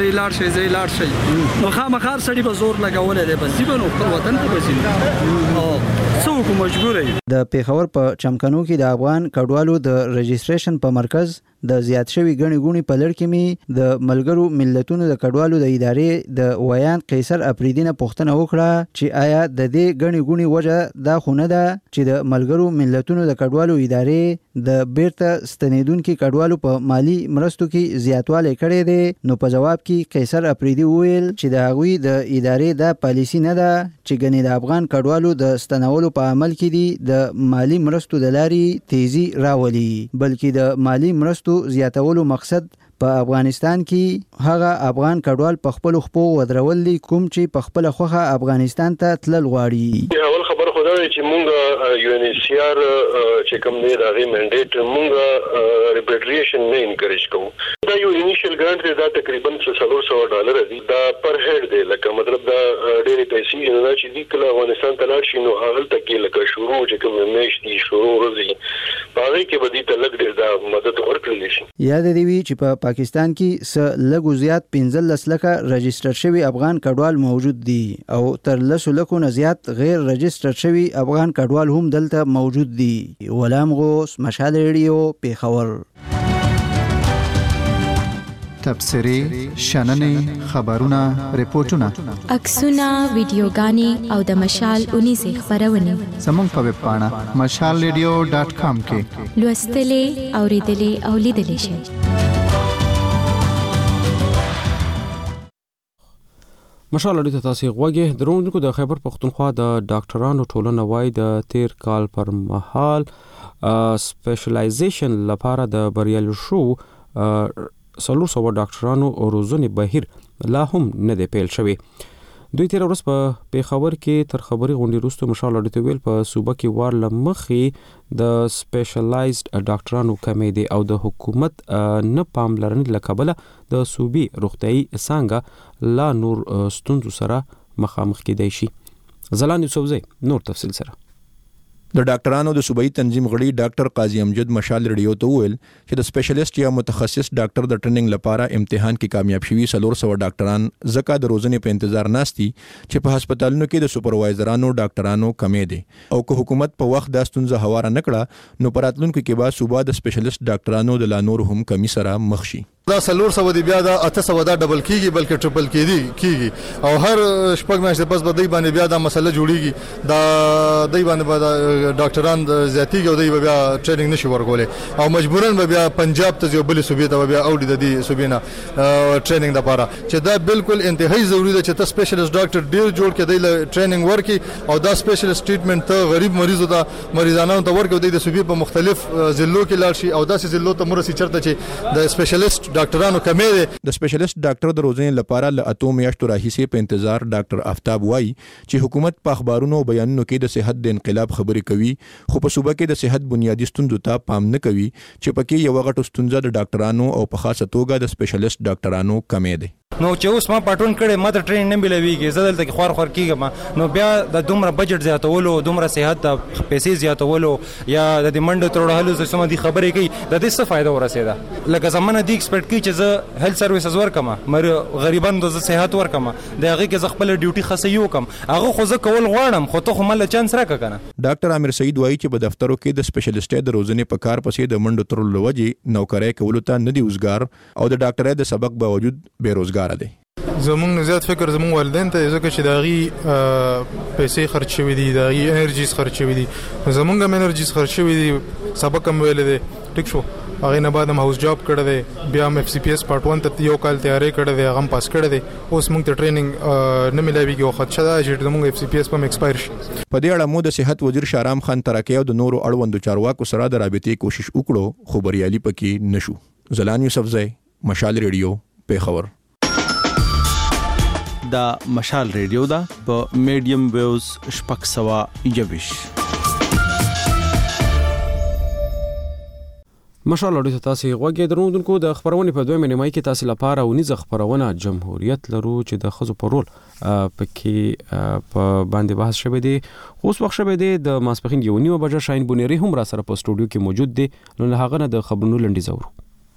لاړ شي نو خامخار سړی به زور لګول دی بس دی نو خپل وطن ته بسین او څوک مجبور دی. د پیښور په چمکنو کې د افغان کډوالو د رجسټریشن په مرکز د زیات شوی غنی غونی په لړ کې می د ملګرو ملتونو د کډوالو د ادارې د ویان قیصر افریدی نه پوښتنه وکړه چې آیا د دې غنی غونی وجه دا خونه ده چې د ملګرو ملتونو د کډوالو ادارې د بیرته ستنیدونکو کډوالو په مالی مرستو کې زیاتوالی کړی دی نو په جواب کې قیصر افریدی وویل چې د هغوی د ادارې د پالیسی نه ده چې غنی د افغان کډوالو د ستنولو په عمل کې دي د مالی مرستو د لاري تیزی راولي بلکې د مالی مرستو زیاتولو مقصد په افغانستان کې هغه افغان کډوال په خپل خپو ودرول دي کوم چې په خپل خوخه افغانستان ته تلل غواړي. اول خبر خدا چې مونږ یو ان ایچ سی آر چې کوم دی راغی منډیټ مونږ ریپیټریشن نه انکریج کوو دا یو انیشل ګرانټ دی دا تقریبا $400 دی دا پر هډ دی لکه مطلب دا ډېری پیسې نه چې دی کله افغانستان ته لاړ شي نو هغه ته کې لکه شروع چې کوم میاشتې شروع ورځي باغې کې به دې ته لګ ډېر دا مدد ورکړل شي. یاد دی چې په پاکستان کې س لګو زیات 15 لکه رجسټر شوی افغان کډوال موجود دي او تر 10 لکو نه زیات غیر رجسټر شوی افغان کډوال هم دلته موجود دي. غلام غوث مشال ریډیو پیښور. تبصرې شننې خبرونه ریپورتونه عکسونه ویډیوګانې او د مشال 19 خبرونه زموږ په ویب پاڼه mashalradio.com کې لوستلې اوریدلې او لیدلې شئ. مشال اړیته تاسو غوږی درونکو د خیبر پختونخوا د ډاکټرانو ټولنه وای د تیر کال پر مهال سپیشلایزیشن لپاره د بریالي شو 300 ډاکټرانو او روزنې بهیر لا هم نه دی پیل شوی. دوی تیر ورځ په پیښور کې تر خبري غونډې وروسته مشال اړیته ویل په صوبه کې وار لمخې د سپیشلایزډ ډاکټرانو کمې دي او د حکومت نه پاملرنې لکبله د صوبي روغتيایي څنګه لا نور ستونزو سره مخامخ کېدای شي. زلان یوسفزی نور تفصیل سره د ډاکټرانو د صوبایي تنظیم غړي ډاکټر قاضي امجد مشال ریډیو ته ویل چې د سپیشلیست یا متخصص ډاکټر د ټریننګ لپاره امتحان کې کامیاب شوي 400 ډاکټران زکه د روزنې په انتظار ناشتي چې په هسپتالونو کې د سپروایزرانو ډاکټرانو کمې دي او که حکومت په وخت د ستونزه هواره نکړه نو پراتلونکو کې به صوبا د سپیشلیست ډاکټرانو د لانور هم کمی سره مخ شي. دا 400 دی بیا دا 800 دا ډبل کیږي بلکې ټریپل کیږي او هر شپږ میاشتې پس به دی باندې بیا دا مسله جوړیږي دا دی باندې ډاکټران زیاتیږي او دی بیا ټریننګ نشي ورکولې او مجبورن به بیا پنجاب ته یو بل صوبې ته بیا اوډي د دې صوبې نه ټریننګ لپاره چې دا بالکل انتهایی ضروری ده چې ته سپیشلیست ډاکټر ډیر جوړ کړي د ټریننګ ورکي او دا سپیشلیست ټریټمنټ ته غریب مریضو ته مریضانو ته ورکو د صوبې په مختلف ضلعو کې لاړ شي او داسې ضلعو ته مرسي چرته چې د سپیشلیست ډاکټرانو کمې دي. د سپیشلیست ډاکټر د روزنې لپاره ل 8 میاشتو راهیسې په انتظار ډاکټر آفتاب وای چې حکومت په اخبارونو او بیانونو کې د صحت د انقلاب خبرې کوي خو په صوبه کې د صحت بنیادی ستونزو ته پام نه کوي چې پکې یو غټو ستونزه د ډاکټرانو او په خاصه توګه د سپیشلیست ډاکټرانو کمې دي. نو چې اوس ما پټون کړي ما ته ټریننګ نه ملويږي زه دلته خور کیږم نو بیا د دومره بجټ زیاتولو دومره صحت پیسې زیاتولو یا د منډه ترړهلو چې سم دي خبرې کوي د دې څه فائدہ ورسېده لکه زمونه دی ایکسپیکټ کی چې زه هیلث سرویسز ورکم مر غریبانو د صحت ورکم د هغه کې ز خپل ډیوټي خاصه یو کم هغه خو زه کول غواړم خو ته مل چانس راکا کنه. ډاکټر عامر سعید وایي چې په دفترو کې د سپیشلیسټ د روزنې په کار پسې د منډو ترلو وجې نوکرۍ کولو ته نه دی وزګار او د ډاکټرۍ د سبق باوجود بیروزګار دي. زمونږ زیات فکر زمونږ والدین ته ځکه چې داغي پیسې خرچ شوي دي داغي انرژیز خرچ شوي دي زمونږ هم انرژیز خرچ شوي دي سبق هم ویل دي ټیک شو هغه نه بعد هم هاوس جاب کړی دی بیا هم FCPS پارت 1 ته یو کال تیاری کړی دی هغه پاس کړی دی اوس موږ ته ټریننګ نه ملایويږي او خدشه ده چې زمونږ FCPS په ایکسپایر شي. په دې اړه مو د صحت وزیر شارام خان ترکی او د نورو اړوندو چارواکو سره د رابطې کوشش وکړو خو بریالي پکې نشو. زلان یوسفزئی مشال ریډیو پیښور. دا مشال ریډیو دا په میډیم ویوز شپږ سوه یویش. مشال اړیته تاسو غوږی درونکو د خبرونې په 2 نیمه کې تاسو لپاره ونیزه خبرونه جمهوریت لرو چې د خزو پرول پکې په باندې بحث شوه دی اوس وخت شوه دی د ماسپخین 1:30 بجې شاهین بونيري هم را سره په سټوډیو کې موجود دی نو هغه نه د خبرونو لنډی زورو.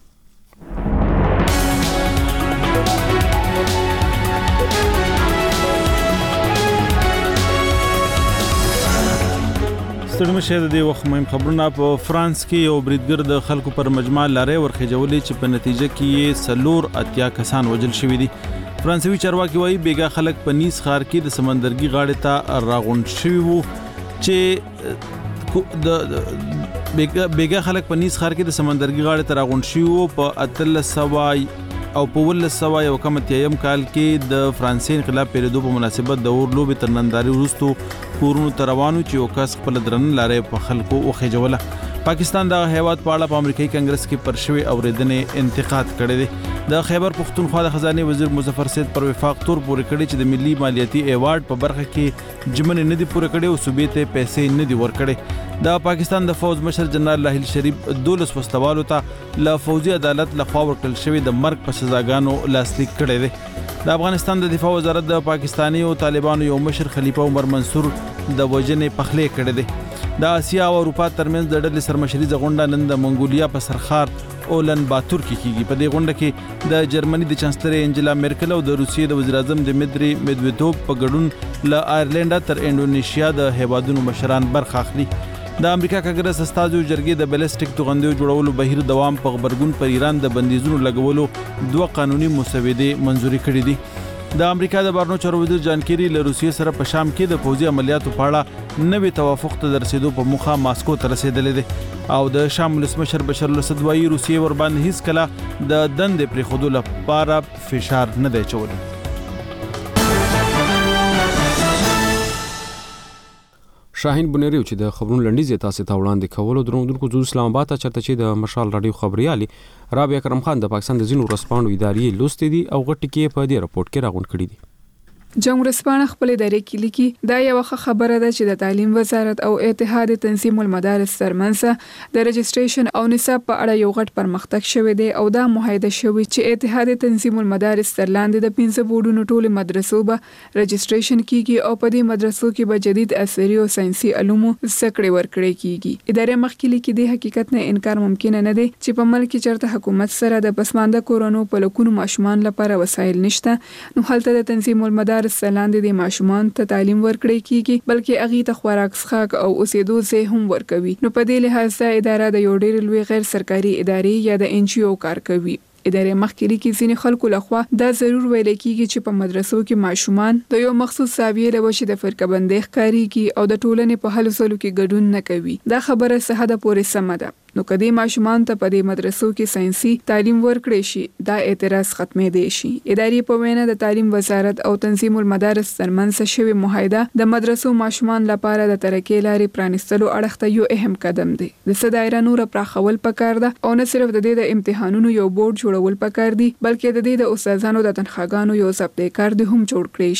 ستړي شه د وخت مهم خبرونه په فرانس کې یو بریدګر د خلکو پر مجمع لارې ورخېجولې چې په نتیجه کې یې سلور اتیا کسان وژل شوي دي. فرانسوي چارواکي وایي بیګا خلک په نیس ښار کې د سمندرګي غاړې ته راغونډ شوي وو چې د بیګا خلک په نیس ښار کې د سمندرګي غاړې ته راغونډ شوي وو په 1300 او په 1991 کال کې د فرانسې انقلاب پیریدو په مناسبت د اور لوبې تر ننداري وروستو کورونو ته روانو چې یو کس خپل درن لارې په خلکو وخېجوله. پاکستان د هیواد په اړه په امریکایي کنګرس کې پر شوی اوریدنې انتقاد کړی دی. د خیبر پختونخوا د خزانه وزیر مظفر سید پر وفاق تور پورې کړی چې د ملي مالیاتي ایوارډ په برخه کې جمن نه دی پوره کړی او صوبې ته پیسې نه دی ورکړي. د پاکستان د فوج مشر جنرال لاهیل شریف 12 وسلوالو ته له فوجي عدالت لخوا ورکړل شوی د مرګ په سزاګانو لاسلیک کړی دی. د افغانستان د دفاع وزارت د پاکستاني او طالبانو یو مشر خلیفہ عمر منصور د وجنې پخلې کړی دی. د اسیا او اروپا ترمنځ د ډلې سرمشري غونډه نن د منګولیا په سرخار اولن باتور کې کیږي. په دې غونډه کې د جرمني د چانسلر انجلا میرکل او د روسیې د وزیر اعظم دمیتری میدویدوف په ګډون له آیرلند تر انډونیشیا د هیوادونو مشران برخه اخلي. د امریکا کانګرس استازو جرګې د بیلسټیک توغندیو جوړولو بهیر دوام په خبرګون پر ایران د بندیزونو لګولو 2 قانوني مسودې منزوري کړې دي. د امریکا د بهرنیو چارو وزیر جان کیری له روسیې سره په شام کې د فوزي عملیاتو په اړه نوې توافق ته رسیدو په موخه ماسکو ته رسیدلې ده او د شام ولسمشر بشار الاسد وايي روسیې ور باندې هیڅ کله د دندې پرې خودو لپاره فشار نه دی چولی. شاهین بونيري چې د خبرونو لنډیز تاسو ته وړاندې کولو درونکو زو اسلام آباد ته چرته چې د مشال رادیو خبريالي رابعه کرم خان د پاکستان د زینو رسپانډو ادارې لوستې دي او غټ کې په دې رپورت کې راغونډ کړي دي. جمهور رسپانه خپل ادارې کې لیکي دا یو خبره ده چې د تعلیم وزارت او اتحاد تنظیم المدارس ترمنځ د رجسټریشن او نصاب په اړه یو غټ پرمختګ شوی دی او دا معاهده شوی چې اتحاد تنظیم المدارس تر لاندې د 15 بورډونو ټول مدرسو به رجسټریشن کیږي او په دې مدرسو کې به جدید عصري او ساينسي علومو زده ورکړي کیږي. ادارې مخکې لیکي د حقیقت نه انکار ممکن نه دی چې په ملک کې چرته حکومت سره د پسمانده کورونو په لکونو ماشومان لپاره وسایل نشته نو هلته د تنظیم المدارس سلاندې د ماشومان ته تعلیم ورکړي کیږي بلکې اغي ته خوراک څښاک او اوسېدو ځای هم ورکوي. نو په دې لحاظ دا اداره د یو ډېر لوی غیر سرکاري ادارې یا د NGO کار کوي. ادارې مخکې کې ځینې خلکو لخوا دا ضرور ویل کیږي چې په مدرسو کې ماشومان د یو مخصوص زاویې له وجې د فرقه بندۍ ښکارېږي او د ټولنې په هلو ځلو کې ګډون نه کوي. دا خبره څه حده پورې سمه ده. نو کدی ماشومان ته په دې مدرسو کې ساينسي تعلیم ورکړي شي دا اعتراض ختمې دی شي. ادارې په وینا د تعلیم وزارت او تنظیم المدارس ترمنځ شوی معاهده د مدرسو ماشومان لپاره د ترقۍ لارې پرانیستلو اړخ ته یو اهم قدم دی. د صدایره نور پراخول پکار ده او نه صرف د دې د امتحانونو یو بورډ جوړول پکار دي بلکې د دې د استادانو د تنخواګانو یو ضبط کار هم جوړ کړی شي.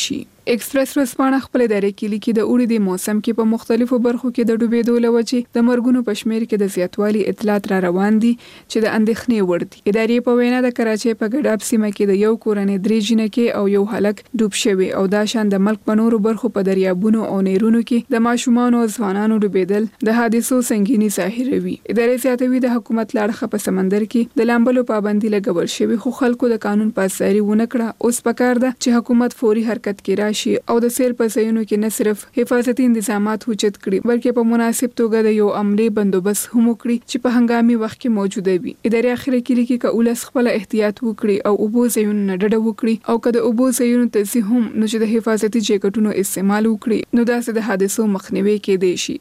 ایکسپریس ورځپاڼه خپل ادارې کې لیکي د اوړي د موسم کې په مختلفو برخو کې د ډوبېدو لوجې د مرګونو په شمیر کې د زیاتوالي اطلاعات را روان دي چې د اندېښنې وړ دي. ادارې په وینا د کراچۍ په ګډاب سیمه کې د یو کورنۍ 3 جنکې او یو هلک ډوب شوی او دا شان د ملک په نورو برخو په دریابونو او نهرونو کې د ماشومانو او ځوانانو ډوبېدل د حادثو سنگینی ظاهروي. ادارې زیاتوي د حکومت لاړه په سمندر کې د لامبلو پابندي لګول شوی خو خلکو د قانون پاسداري ونه کړه. اوس پکار ده چې حکومت فوري حرکت کې راشي او د سیل په ځایونو کې نه صرف حفاظتي انتظامات اوچت کړي بلکې په مناسب توګه د یو عملي بندوبست هم وکړي چې په هنګامي وخت کې موجوده وي. ادارې اخر کې لیکي چې اولس خپل احتیاط وکړي او اوبو ځایونو نه ډډه وکړي او کله اوبو ځایونو ته ځي هم نو چې د حفاظتي جیکټونو استعمال وکړي نو داسې د حادثو مخنیوي کېدای شي.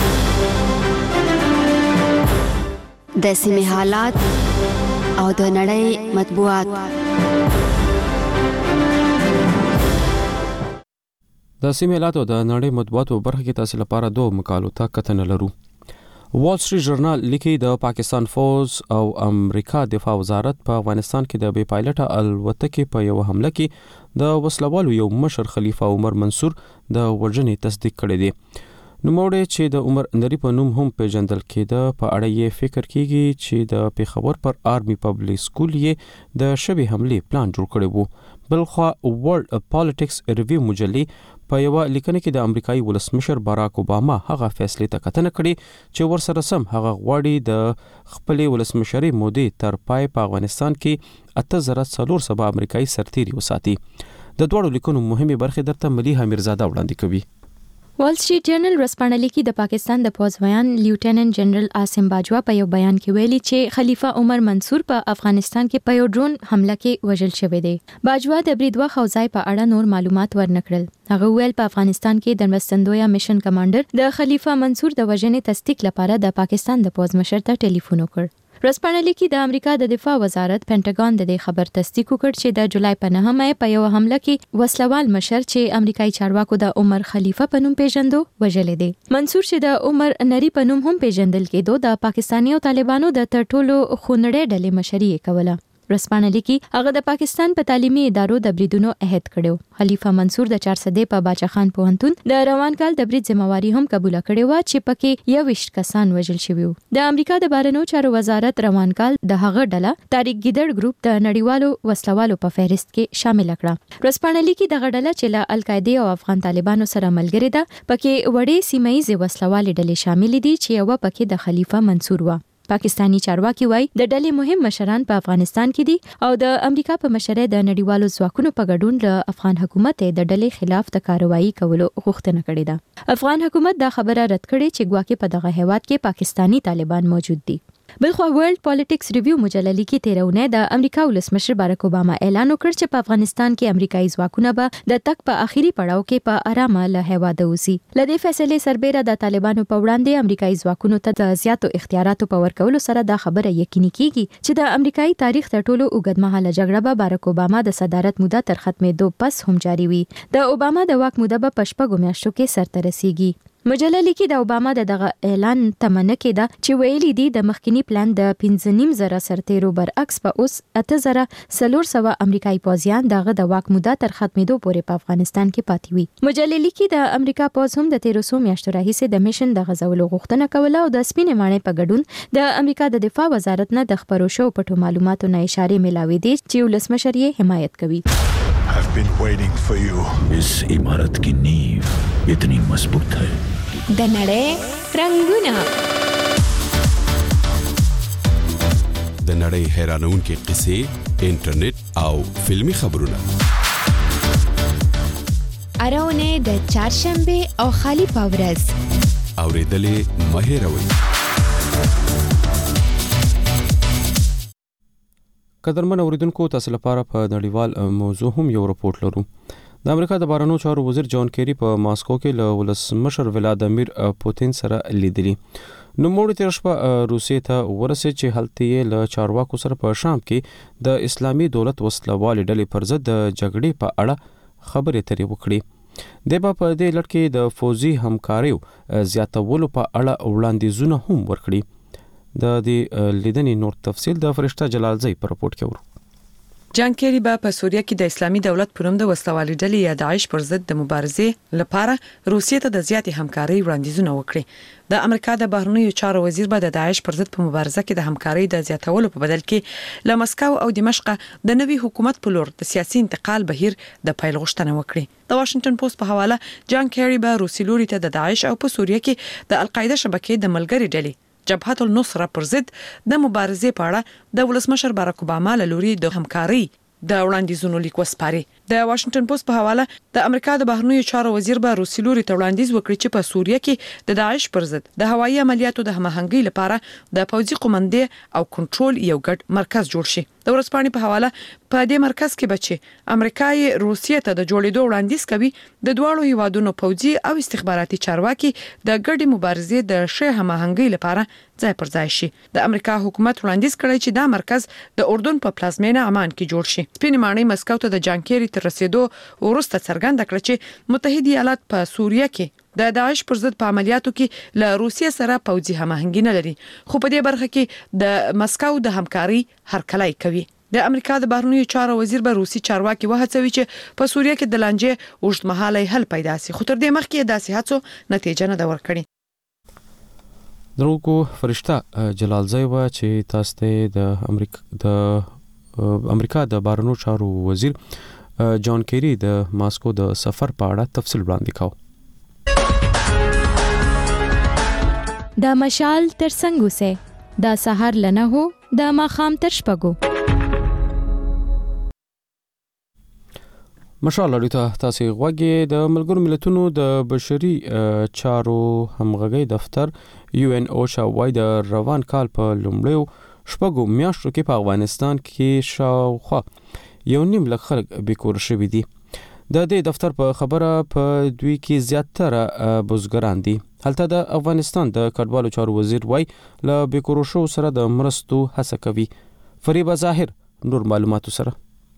د سیمې حالات او د نړۍ مطبوعات. د سیمې حالات او د نړۍ مطبوعاتو برخه کې تاسو لپاره دوه مقالو ته کتنه لرو. وال سټریټ ژورنال لیکي د پاکستان فوج او امریکا دفاع وزارت په افغانستان کې د بې پایلټه الوتکې په یو حمله کې د وسلوالو یو مشر خلیفہ عمر منصور د وژنې تصدیق کړی دی. نوموړی چې د عمر نری په نوم هم پیژندل کېده په اړه یې فکر کیږي چې د پیښور پر آرمي پبلک سکول یې د شبي حمله پلان جوړ کړی وو. بلخوا ورلد پالیټکس ریویو مجلې په یو لیکنه کې د امریکایي ولسمشر باراک اوباما هغه فیصله ته کتنه کړې چې ورسره سم هغه غواړي د خپل ولسمشري مودې تر پای په افغانستان کې 8400 امریکایي سرتیري وساتي. د دوړو لیکونو مهمه برخه درته مليحه میرزاده وړاندې کوي. وال سټریټ جرنل ورځپاڼه لیکي د پاکستان د پوځویان لیوټیننټ جنرال عاصم باجوا په یو بیان کې ویلي چې خلیفہ عمر منصور په افغانستان کې په یو ډرون حمله کې وژل شوی دی. باجوا د بریدوا خوځای په اړه نور معلومات ورنکړل. هغه ویل په افغانستان کې د مرستندویا میشن کمانډر د خلیفہ منصور د وژنې تصدیق لپاره د پاکستان د پوځ مشر ته ټلیفون وکړ. ورځپاڼه لیکي د امریکا د دفاع وزارت پینټاګون د دې خبر تصدیق وکړ چې د جولای په 9 په یو حمله کې وسلوال مشر چې امریکایي چارواکو د عمر خلیفہ په نوم پیژندو وژل دي. منصور چې د عمر نری په نوم هم پیژندل کېدو د پاکستاني او طالبانو د ترټولو خونړې ډلې مشري کوله. ورځپاڼه لیکي هغه د پاکستان په تعلیمي ادارو د بریدونو عہد کړو. خلیفہ منصور د 400 په باچا خان پوهنتون د روان کال د برید ذمہواری هم قبول کړې و چې پکې 21 کسان وژل شوي وو. د امریکا د بهرنیو چارو وزارت روان کال د هغه ډله طارق ګیدړ ګروپ د نړیوالو وسلوالو په فهرست کې شامل کړه. ورځپاڼه لیکي د غډله چې له القاعده او افغان طالبانو سره ملګری ده پکې وړې سیمایي وسلوالې ډلې شامل دي چې یو پکې د خلیفہ منصور و. پاکستانی چارواکي وایي د ډلې مهم مشران په افغانستان کې دي او د امریکا په مشرۍ د نړیوالو ځواکونو په ګډون له افغان حکومت د ډلې خلاف د کاروایی کولو غوښتنه کړې ده. افغان حکومت دا خبره رد کړې چې ګواکې په دغه هیواد کې پاکستانی طالبان موجود دي. بلخوا ورلد پالیټکس ریویو مجله لیکي 13 د امریکا ولسمشر باراک اوباما اعلان وکړ چې په افغانستان کې امریکایي ځواکونه به د تک په اخیری پړاو کې په آرامه له هیواده وځي. لدې فیصلې سربېره د طالبانو په وړاندې امریکایي ځواکونو ته د زیاتو اختیاراتو په ورکولو سره دا خبره یقیني کیږي چې د امریکایي تاریخ تر ټولو اوږدمهاله جګړه به باراک اوباما د صدارت موده تر ختمېدو پس هم جاري وي. د اوباما د واک موده به په 6 میاشتو کې سرته رسیږي. مجله لیکي د اوباما دغه اعلان تمنه کېده چې ویلي دي د مخکینی پلان د 15.5 سرتیرو برعکس په اوس 8400 امریکایي پوځیان دغه د واک موده تر ختمېدو پورې په افغانستان کې پاتې وي. مجله لیکي د امریکا پوځ هم د 1300 میاشتو راهیسې د میشن د غزولو غوښتنه کوله او د سپینې ماڼۍ په ګډون د امریکا د دفاع وزارت نه د خبرو شو پټو معلوماتو نه اشاره ملاوي دي چې ولسمشر یې حمایت کوي. I've been waiting for you. इस इमारत की नींव इतनी मजबूत है. د نړۍ رنگونه د نړۍ حیرانونکې قصې، انټرنیټ او فلمی خبرونه اراونه د چهارشنبه او خالی پاورز اوریدلې مهیروي. قدرمن اوریدونکو تاسو لپاره په نړیوال موضوع هم یو راپورټ لرو. د امریکا د بهرنیو چارو وزیر جان کیری په ماسکو کې له ولسمشر ولادیمیر پوتین سره لیدلی. نوموړی تیر شپه روسیې ته ورسېد چې هلته یې له چارواکو سره په شام کې د اسلامي دولت وسلوالې ډلې پر ضد د جګړې په اړه خبرې اترې وکړي. د په دې لړ کې د فوزي همکاریو زیاتولو په اړه وړاندیزونه هم ورکړي. د دې لیدنې نور تفصیل د فرشته جلالزی په راپورټ کې ورو. جان کیری په سوریه کې د اسلامي دولت پر نوم د وسلوالي ډلې یا داعش پر ضد د مبارزې لپاره روسیې ته د زیاتې همکاري وړاندیزونه وکړي. د امریکا د بهرنیو چارو وزیر به د داعش پر ضد په مبارزه کې د همکاري د زیاتولو په بدل کې له مسکو او دمشق د نوي حکومت په لور د سیاسي انتقال بهیر د پیل غوښتنه وکړي. د واشنگټن پوسټ په حواله جان کیری به روسي لوري ته د داعش او په سوریه کې د القاعده شبکې د ملګری ډلې جبهت النصره پر ضد د مبارزې په اړه د ولسمشر باراک اوباما له لوري د همکاري د وړاندیزونو لیک وسپاري. د واشنگټن پوسټ په حواله د امریکا د بهرنیو چارو وزیر به روسي لوري ته وړاندیز وکړي چې په سوریه کې د داعش پر ضد د هوایي عملیاتو د هماهنګۍ لپاره د پوځي قومندې او کنټرول یو ګډ مرکز جوړ شي. د ورځپاڼې په حواله په دې مرکز کې بچي امریکا یې روسیې ته د جوړېدو وړاندیز کوي د دوه هیوادونو پوځي او استخباراتي چارواکي د ګډې مبارزې د ښه هماهنګۍ لپاره ځای پر ځای شي. د امریکا حکومت وړاندیز کړی چې دا مرکز د اردن په پلازمینه عمان کې جوړ شي. سپینې ماڼۍ مسکو ته د جان کیری تر رسیدو وروسته څرګنده کړه چې متحده ایالات په سوریه کې د داعش پر ضد په عملیاتو کې له روسیې سره پوځي هماهنګي نه لري، خو په دې برخه کې د مسکو د همکاري هرکلی کوي. د امریکا د بهرنیو چارو وزیر به روسي چارواکي وهڅوي چې په سوریه کې د لانجې اوږدمهاله حل پیدا شي، خو تر دې مخکې داسې هڅو نتیجه نه ده ورکړې. دروغو فرشته جلالزی و چې تاسو ته د امریکا د بهرنیو چارو وزیر جان کیری د ماسکو د سفر په اړه تفصیل وړاندې کاوه. د مشال تر څنګه سه د سحر لنه هو د ماخام تر شپګو. مشال لري تاسو غوږی د ملګرو ملتونو د بشري چارو همغږي دفتر UNOCHA وای د روان کال په لومړیو شپږو میاشتو کې په افغانستان کې شاوخوا 1.5 لک خلک بیکور شوي دي. د دې دفتر په خبره په دوی کې زیاتره بزګران دي. هلته د افغانستان د کډوالو چارو وزیر وای له بیکورو شو سره د مرستو هڅه کوي. فریبا ظاهر نور معلوماتو سره.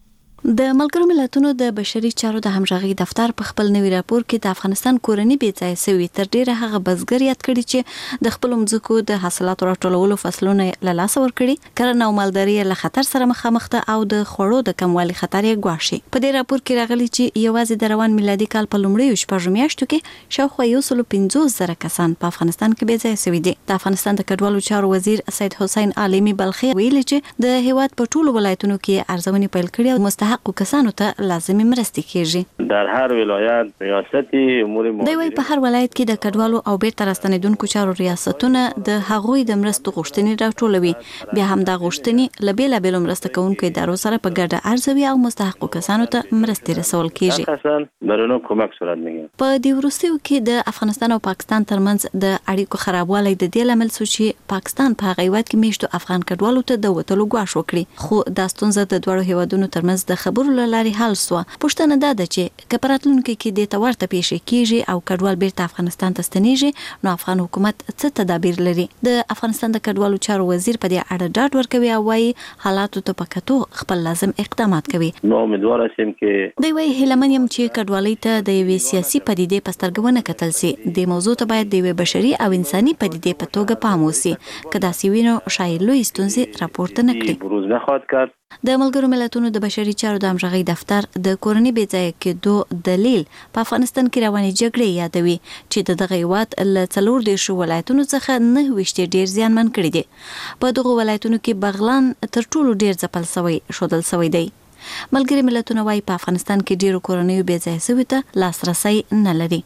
د ملګرو ملتونو د بشري چارو د همغږي دفتر په خپل نوي راپور کې د افغانستان کورنۍ بیځای سوي تر ډیره هغه بزګر یاد کړي چې د خپل مځکو د حاصلاتو راټولولو فصلونه له لاس ورکړي، کرنه او مالداري له خطر سره مخامخ ده او د خوړو د کموالي خطر یې ګواښي. په دې راپور کې راغلي چې یوازې د روان میلادي کال په لومړیو شپږو میاشتو کې شاوخوا 150,000 کسان په افغانستان کې بیځای سوي دي. د افغانستان د کډوالو چارو وزیر سید حسین عالمي بلخي ویلي چې د هیواد په ټولو ولایتونو کې ارزونې پیل کړي او مستحق کسانو ته لازمي مرستې کیږي. در هر ولایت ریاستی امور دوی په هر ولایت کې د کډوالو او بیرته راستنیدونکو چارو ریاستونه د هغوی د مرستو غوښتنې راټولوي، بیا هم د غوښتنې له بیلابیلو مرسته کوونکو ادارو سره په ګډه ارزوي او مستحق کسانو ته مرستې رسول کیږي. کسان برونو کومک صورت میگیرن. په دې وروستیو کې د افغانستان او پاکستان ترمنځ د اړیکو خرابوالی د دې لامل شو چې پاکستان په هغه وخت کې میشتو افغان کډوالو ته د وټلو غواړ وکړي، خو د ستونزې د دوه هیوادونو ترمنځ د خبرو لاري حل سو. پښتنه ده چې کپراتلونکو کې د تورته پیښې کیږي او کډوال بیرته افغانستان ته ستنیږي، نو افغان حکومت څه تدابیر لري؟ د افغانستان د کډوالو چارو وزیر په دې اړه ډاډ ورکوي او وايي حالاتو ته پکاتو خپل لازم اقدامات کوي. نو امیدوار یم چې دوی وايي هیلمن یم چې کډوالۍ ته د یوې سیاسي پدیدې په سترګه ونه کتل سي. د موضوع ته باید د یوې بشري او انساني پدیدې په توګه پام وسی. کدا سیوینو شاید لوی ستونزې راپورته نکړي. بروز نه خواهد کرد. د ملګرو ملتونو د بشري چارو د همغږي دفتر د کورنۍ بیځای کېدو دلیل په افغانستان کې روانې جګړې یادوي چې دغه هیواد له 14 ولایتونو څخه 9 ډیر زیانمن کړي دي. په دغه ولایتونو کې بغلان تر ټولو ډیر ځپل شوی شودل شوی دی. ملګري ملتونه وايي په افغانستان کې ډیرو کورنۍ بیځای شوی ته لاسرسي نه لري.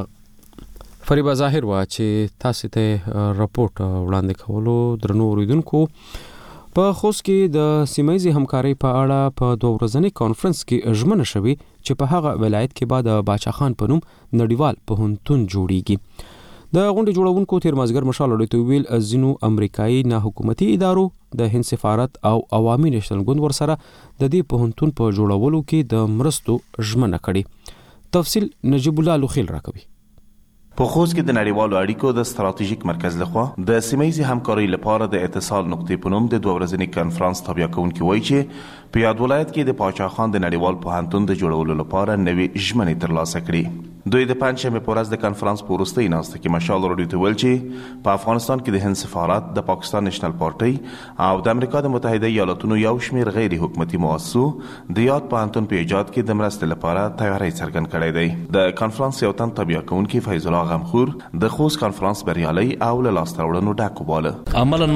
فریبا ظاهر وا چې تاسو ته راپورټ وړاندې کولو درنو اوریدونکو. په خوست کې د سیمایي همکارۍ په اړه په 2 ورځنی کانفرنس کې ژمنه شوې چې په هغه ولایت کې بعد باچا خان په نوم نړیوال پوهنتون جوړیږي. د غونډې جوړونکو تیر مازګر مشال لري ویل ازینو امریکایي نه حکومتي ادارو د هند سفارت او عوامي نېشنل ګوند ورسره د دې پوهنتون په جوړولو کې د مرستو ژمنه کړې. تفصیل نجیب الله لوخیل راکوي. په خوست کې د نړیوالو اړیکو د ستراتیژیک مرکز لخوا د سیمایي همکارۍ لپاره د اتصال نقطې په نوم د 2 ورځنی کانفرنس تابع کوونکي وایي چې په یاد ولایت کې د پاچا خان د نړیوال پوهنتون د جوړولو لپاره نوې ژمنې ترلاسه کړې. دوی د پنځمې په ورځ د کنفرانس په وروستۍ ناسته کې مشال راډیو ته ویل چې په افغانستان کې د هند سفارت، د پاکستان نېشنل پارټۍ او د امریکا د متحده ایالاتونو یو شمېر غیر حکومتي مؤسسو د یاد پوهنتون په ایجاد کې د مرستې لپاره تیاری څرګند کړی دی. د کنفرانس یو تن تابع کوونکی فیض الله غمخور د خوست کنفرانس بریالي او له لاسته راوړنو ډک وباله. عملاً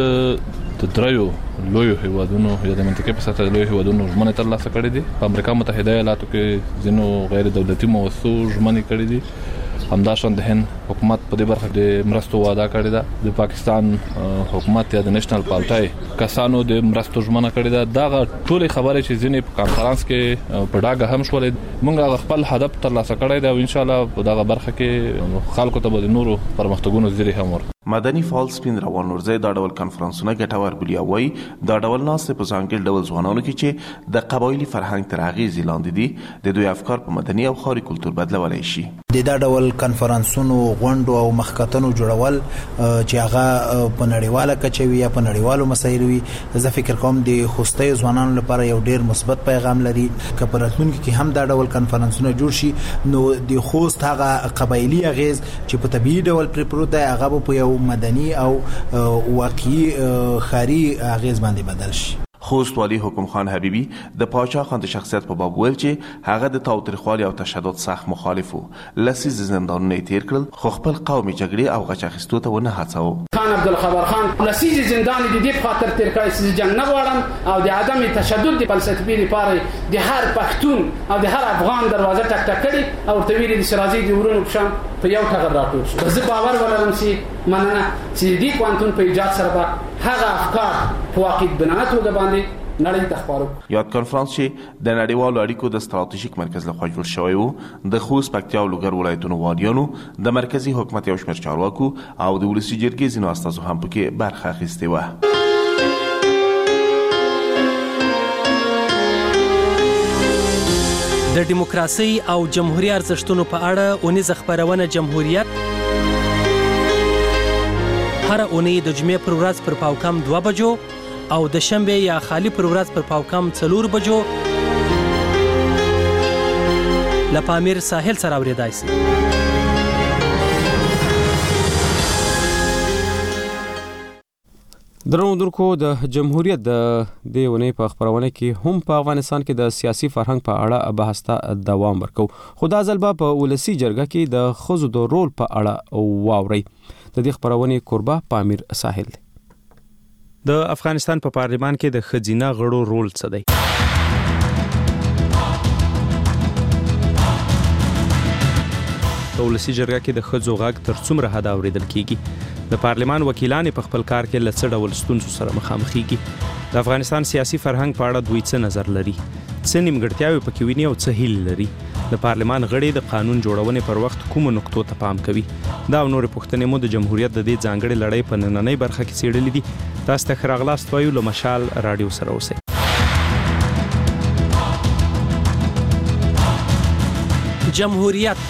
موږ د دریو لویو هیوادونو یا د منطقې په سطح د لویو هیوادونو ژمنې ترلاسه کړې دي. په امریکا متحده ایالاتو کې ځینو غیر دولتي مؤسسو ژمنې کړې دي. همداشان د هند حکومت په دې برخه د مرستو وعده کړې ده. د پاکستان حکومت یا د نېشنل پارټۍ کسانو د مرستو ژمنه کړې ده. دا ټولې خبرې چې ځینې په کانفرنس کې په ډاګه هم شولې، موږ خپل هدف ترلاسه کړی دی او ان شاء الله په دغه برخه کې خلکو ته به د نورو پرمختګونو زیری هم ورکړو. مدني فعال سپین روان نورزی دا ډول کنفرانسونه ګټور بولي او وايي دا ډول ناستې په ځانګړي ډول ځوانانو کې چې د قبایلي فرهنګ تر اغېزې لاندې دي د دوی افکار په مدني او ښاري کلتور بدلولی شي. د دا ډول کنفرانسونو غونډو او مخکتنو جوړول چې هغه په نړیواله کچه وي یا په نړیوالو مسایلو وي، زه فکر کوم د خوستي ځوانانو لپاره یو ډیر مثبت پیغام لري. که په راتلونکي کې هم دا ډول کنفرانسونه جوړ شي نو د خوست هغه قبایلي اغېز چې په طبیعي ډول پروت دی هغه په یو مدني او واقعي خاري اغیز باندې بدل شي. خوست والی حکم خان حبیبی د پاچا خان د شخصیت په باب ویل چې هغه د تاوتریخوالي او تشدد سخت مخالف وو. لسیز زندانونه تیر کړل خو خپل قومي جګړې او غچ اخیستو ته ونه هڅاوه. خان عبدالخبر خان لسیز زندان د دې په خاطر تیر کړی چې جنګ نه غواړم او د عدم تشدد د فلسفي لپاره د هر پښتون او د هر افغان دروازه ټک ټک کړي او ورته ویلي د شرازي د ورونو په شان په یو ټغر راټول شو. زه باور ولرم چې مننه چې دې کوانتون په ایجاد سره به هغه افکار په واقعیت بنا توګه باندې نړۍ ته خپارو. یاد کنفرانس چې د نړیوالو اړیکو د ستراتیژیک مرکز لخوا جوړ شوی وو، د خوست، پکتیا او لوګر ولایتونو والیانو، د مرکزی حکومت یو شمېر چارواکو او د ولسي جرګې ځینو استازو هم پکې برخه اخیستې وه. د دیموکراسي او جمهوریت ارزښتونو په اړه اونیزه خبرونه جمهوریت هر اونۍ د جمعې پر ورځ پر پاوکم 2 بجو او د شنبه یا خالی پر ورځ پر پاوکم 4 بجو لپامیر ساحل سره اوریدای شي. درنو درکو د جمهوریت د ونې په خبرونه کې هم په افغانستان کې د سیاسي فرهنګ په اړه بحث ته دوام ورکو. خدا ځلبا په ولسی جرګه کې د خزو د رول په اړه واوري. د دې خبرونه قربا پامیر ساحل. د افغانستان په پارلیمان کې د خزینه غړو رول څه دی؟ په ولسی جرګه کې د خزو غږ تر څومره حد اوریدل کیږي؟ د پارلیمان وکیلان په خپل کار کې له څه ډول ستونزو سره مخامخېږي؟ د افغانستان سیاسي فرهنګ په اړه دوی څه نظر لري؟ څه نیمګړتیاوې پکې ویني او څه هیلې لري؟ د پارلیمان غړي د قانون جوړونې پر وخت کومو نقطو ته پام کوي؟ دا او نورې پوښتنې مو د جمهوریت د دې ځانګړې لړۍ په نننۍ برخه کې څېړلې دي. تاسو ته ښه راغلاست وایو له مشال راډیو سره اوسئ. جمهوریت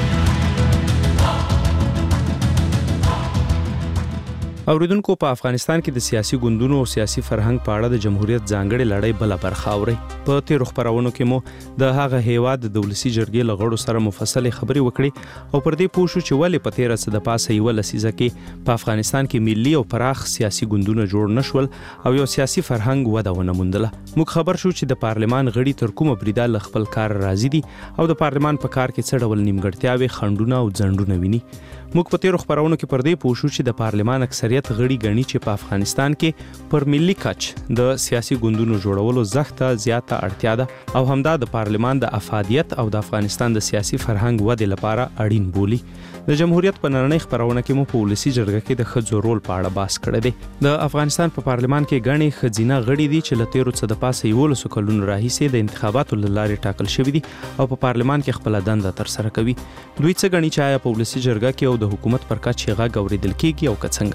اوریدونکو، په افغانستان کې د سیاسي ګوندونو او سیاسي فرهنګ په اړه د جمهوریت ځانګړې لړۍ بله برخه اوري. په تیرو خبرونو کې مو د هغه هیواد د ولسي جرګې له غړو سره مفصلې خبرې وکړې او پر دې پوه شو چې ولې په تیره څه د پاسه یوه لسیزه کې په افغانستان کې ملي او پراخ سیاسي ګوندونه جوړ نشول او یو سیاسي فرهنګ وده ونه موندله. موږ خبر شو چې د پارلمان غړي تر کومه بریده له خپل کار راضي دي او د پارلمان په کار کې څه ډول نیمګړتیاوې، خنډونه او ځنډونه ویني. موږ په تیرو خبرونو کې پر دې پوه شو چې د پارلمان اکثریت غړي ګڼي چې په افغانستان کې پر ملي کچ د سیاسي ګوندونو جوړولو زښته زیاته اړتیا ده او همدا د پارلمان د افادیت او د افغانستان د سیاسي فرهنګ ودې لپاره اړین بولي. د جمهوریت په نړۍ خبرونه کې مو په ولسی جرګه کې د خځو رول په اړه بحث کړی دی. د افغانستان په پارلمان کې ګڼې خځینه غړي دي چې له تیرو څه د پاسه 11 کلونو راهیسې د انتخاباتو له لارې ټاکل شوي دي او په پارلمان کې خپل دنده ترسره کوي. دوی څه ګڼي چې آیا په ولسی جرګه کې او د حکومت پر کچ غږ اوریدل کیږي او که څنګه؟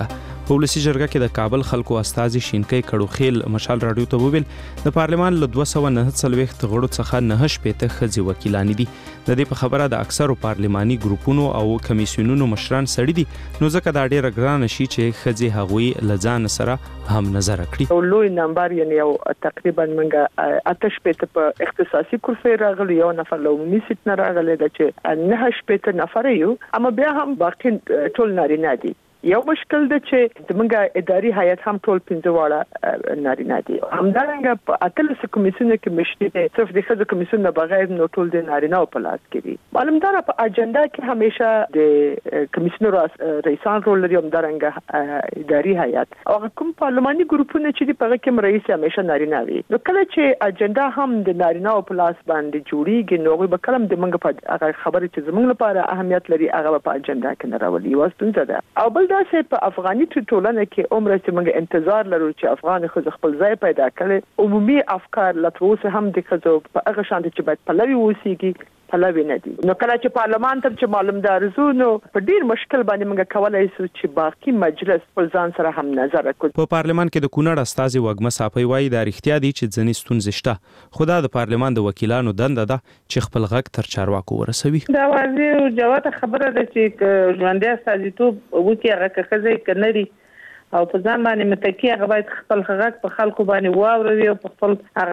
په ولسی جرګه کې د کابل خلکو استازي شینکۍ کړوخیل مشال رادیو ته وویل د پارلمان له 249 غړو څخه 9 ښځې وکیلان دي. د دې په خبره د اکثرو پارلماني ګروپونو او کمیسیونونو مشران سړي دي، نو ځکه دا ډیره ګرانه شي چې ښځې هغوی له ځان سره هم نظر کړي. لوی نمبر یعنی یو تقریبا منګه 8 په اختصاصي کرسي راغلی، یو نفر له عمومي سیټ نه راغلی د چې 9 نفر یو، اما بیا هم باقي ټول نارینه دي. یو مشکل ده چې زمونږ اداري هیئت هم ټول 15 واړه نارینه دي. همدارنګه په اتلس کمیسیون کې مشتي دي، صرف د ښځو کمیسیون نه بغیر نو ټول د نارینه په لاس کې دي. معلومدار په اجنډا کې همیشه د کمیسیون رئیسان رول لري، همدارنګه اداري هیئت او کوم پارلماني ګروپونه چې دی په کې رئیس همیشه نارینه وي. نو کله چې اجنډا هم د نارینه په لاس باندې جوړیږي، نو به کلم د منګ په هغه خبره چې زمونږ لپاره اهمیت لري هغه په اجنډا کې نه راولي. واستون ده او بل چې په افغاني ټولنه کې عمره چې موږ انتظار لرو چې افغان خو خپل ځای پیدا کړي، عمومي افکار لتروس هم د خزو په هغه شان چې باید پلوي وسیږي پلوي نه دي. نو کله چې پارلمان ته چې معلومدار زو نو په ډیر مشکل باندې موږ کولای شو چې باقي مجلس پر ځان سره هم نظر وکړي. په پارلمان کې د کونړ استازي وګمه صافي وایي د اړتیا دي چې ځنې ستونزې شته، خو دا د پارلمان د وکیلانو دنده ده چې خپل غږ تر چارواکو ورسوي. دا واضح او جوته خبره ده چې ژوندۍ استازیتوب وکي هغه کخزه کنري او په ځان باندې متکی هغه باید خپل غږ په خلکو باندې واوري او په خپل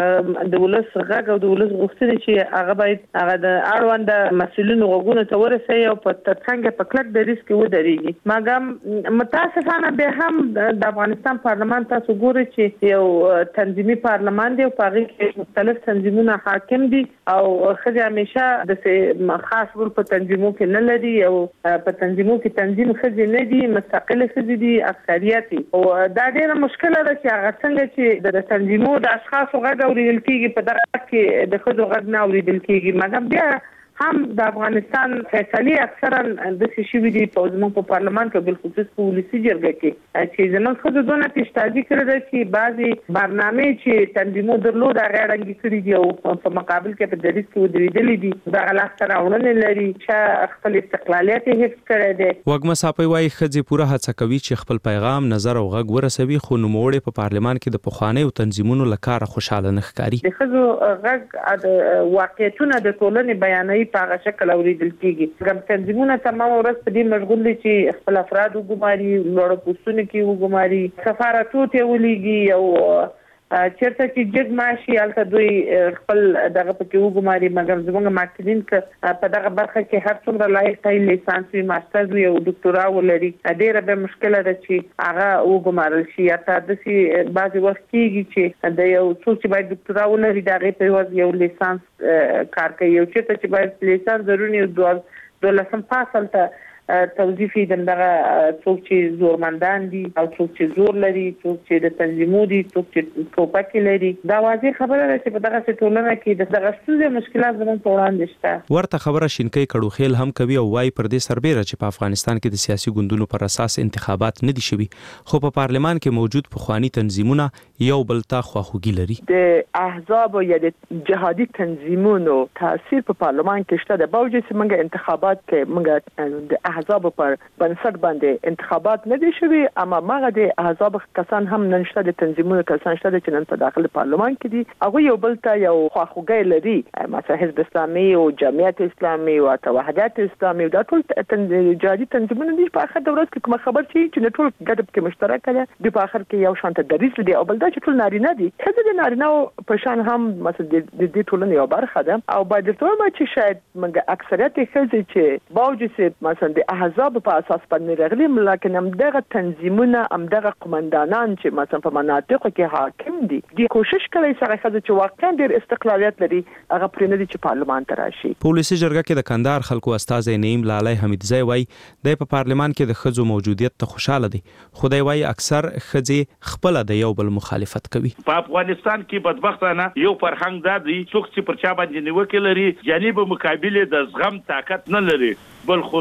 د ولس غږ او د ولس غوښتنې چې هغه باید هغه د اړوند مسؤلینو غوښتنو ته ورسوي او په ترڅنګ په کلک د ریسک ودرېږي. مګم متاسفانه به هم د افغانستان پارلمان تاسو ګورئ چې یو تنظیمي پارلمان دی او په هغه کې مختلف تنظیمونه حاکم دي او خځې همیشه د خاص رول په تنظیمو کې نه لري او په تنظیمو کې تنظیم خځې نه دي، مستقله خځې دي اکثریت. او دا ډیره مشکله ده چې هغه څنګه چې د تنظیمو د اشخاصو غږ اوریدل کیږي په دغه کې د ښځو غږ نه اوریدل کیږي. مګر بیا هم د افغانستان فیصلې اکثرا د شي دي په زموږ په پارلمان کې بل خصوص په ولسی جرګه کې چې زموږ خځو دونه پیشتازي کړې ده چې بعضي برنامه چې تنظیمو درلود هغه رنګ کړی دی او په مقابل کې په دریس کې ودرېدلې دي. دا غلط سره اورنه لري چې خپل استقلالیت حفظ کړی دی. وګمه صافي وایي ښځې پوره هڅه کوي چې خپل پیغام نظر او غږ ورسوي، خو نوموړي په پارلمان کې د پخوانیو تنظیمونو لکاره خوشاله نه ښکاري. د ښځو غږ د واقعیتونو د ټولنې بیانوي په هغه شکل اوریدل کیږي. کوم تنظیمونه تمام ورځ په دې مشغول دي چې خپل افراد وګماري، لوړ پوسټونه کې وګماري، سفارتونو ته ولېږي او چیرته چې جګ ماشي الته دوی خپل دغه پکې وګماري. مګر زموږ ماکلین ک په دغه برخه کې هر څومره لایق دی لیسانس وي، ماستر وي او ډاکټورا ولري، ډیره به مشکله ده چې هغه وګمارل شي. یا تاسو بعضي وخت کېږي چې د یو څوک چې باید ډاکټورا ولري دغه په واسطه یو لیسانس کار کوي، یو چې باید لیسانس ضروري او 12 فاصله ته توظیفي دغه څوک چې زورمندان دي او څوک چې زور لري، څوک چې د تنظیمو دي، څوک چې ټوپک لري. دا واضح خبره ده چې په دغه ټولنه کې دغه څه مشکلات زموږ په وړاندې شته. ورته خبره شینکۍ کړوخیل هم کوي او وايي پر دې سربېره چې په افغانستان کې د سیاسي ګوندونو پر اساس انتخابات نه دي شوي، خو په پارلمان کې موجود پخوانی تنظیمونه یو بل ته خواخوږي لري. د احزاب یا د جهادي تنظیمونو تاثیر په پارلمان کې شته. د باوجود چې موږ انتخابات کې موږ د احزاب پر بنسټ باندې انتخابات نه دي شوي، اما ماغه د احزاب کسان هم ننشته، د تنظیمونو کسان شته چې نن په داخل پارلمان کې دي. هغه یو بل ته یو خواخوږي لري، مثلا حزب اسلامي او جمعیت اسلامي او وحدت اسلامي، دا ټول جهادي تنظیمونه دي. په اخر دورات کې کوم خبر چې ټول ګډ کې مشترک دي، په اخر کې یو شانته دریس دي او بل دا چې ټول نارینه دي. خځې د نارینه په شان هم مثلا د دې ټولنې یو برخه ده او باید ته ما چې شاید موږ اکثریت خځې چې باوجود چې مثلا د احزاب په اساس باندې راغلي، لکه هم دغه تنظیمونه هم دغه قومندانان چې مثلا په مناطقو کې حاکم دي، د کوشش کوي چې واقعا ډېر استقلالیت لري هغه پرېندي چې پارلمان ته راشي. په ولسی جرګه کې د کندهار خلکو استازي نعیم لالای حمیدزی وایي د په پارلمان کې د خځو موجودیت ته خوشاله دي، خو دی وایي اکثر خځې خپل د یو بل مخالفت کوي. په افغانستان کې بدبختانه یو فرهنګ دا دی څوک چې پر چا باندې نیوکه لري جانب مقابله د زغم طاقت نه لري، بل خصوص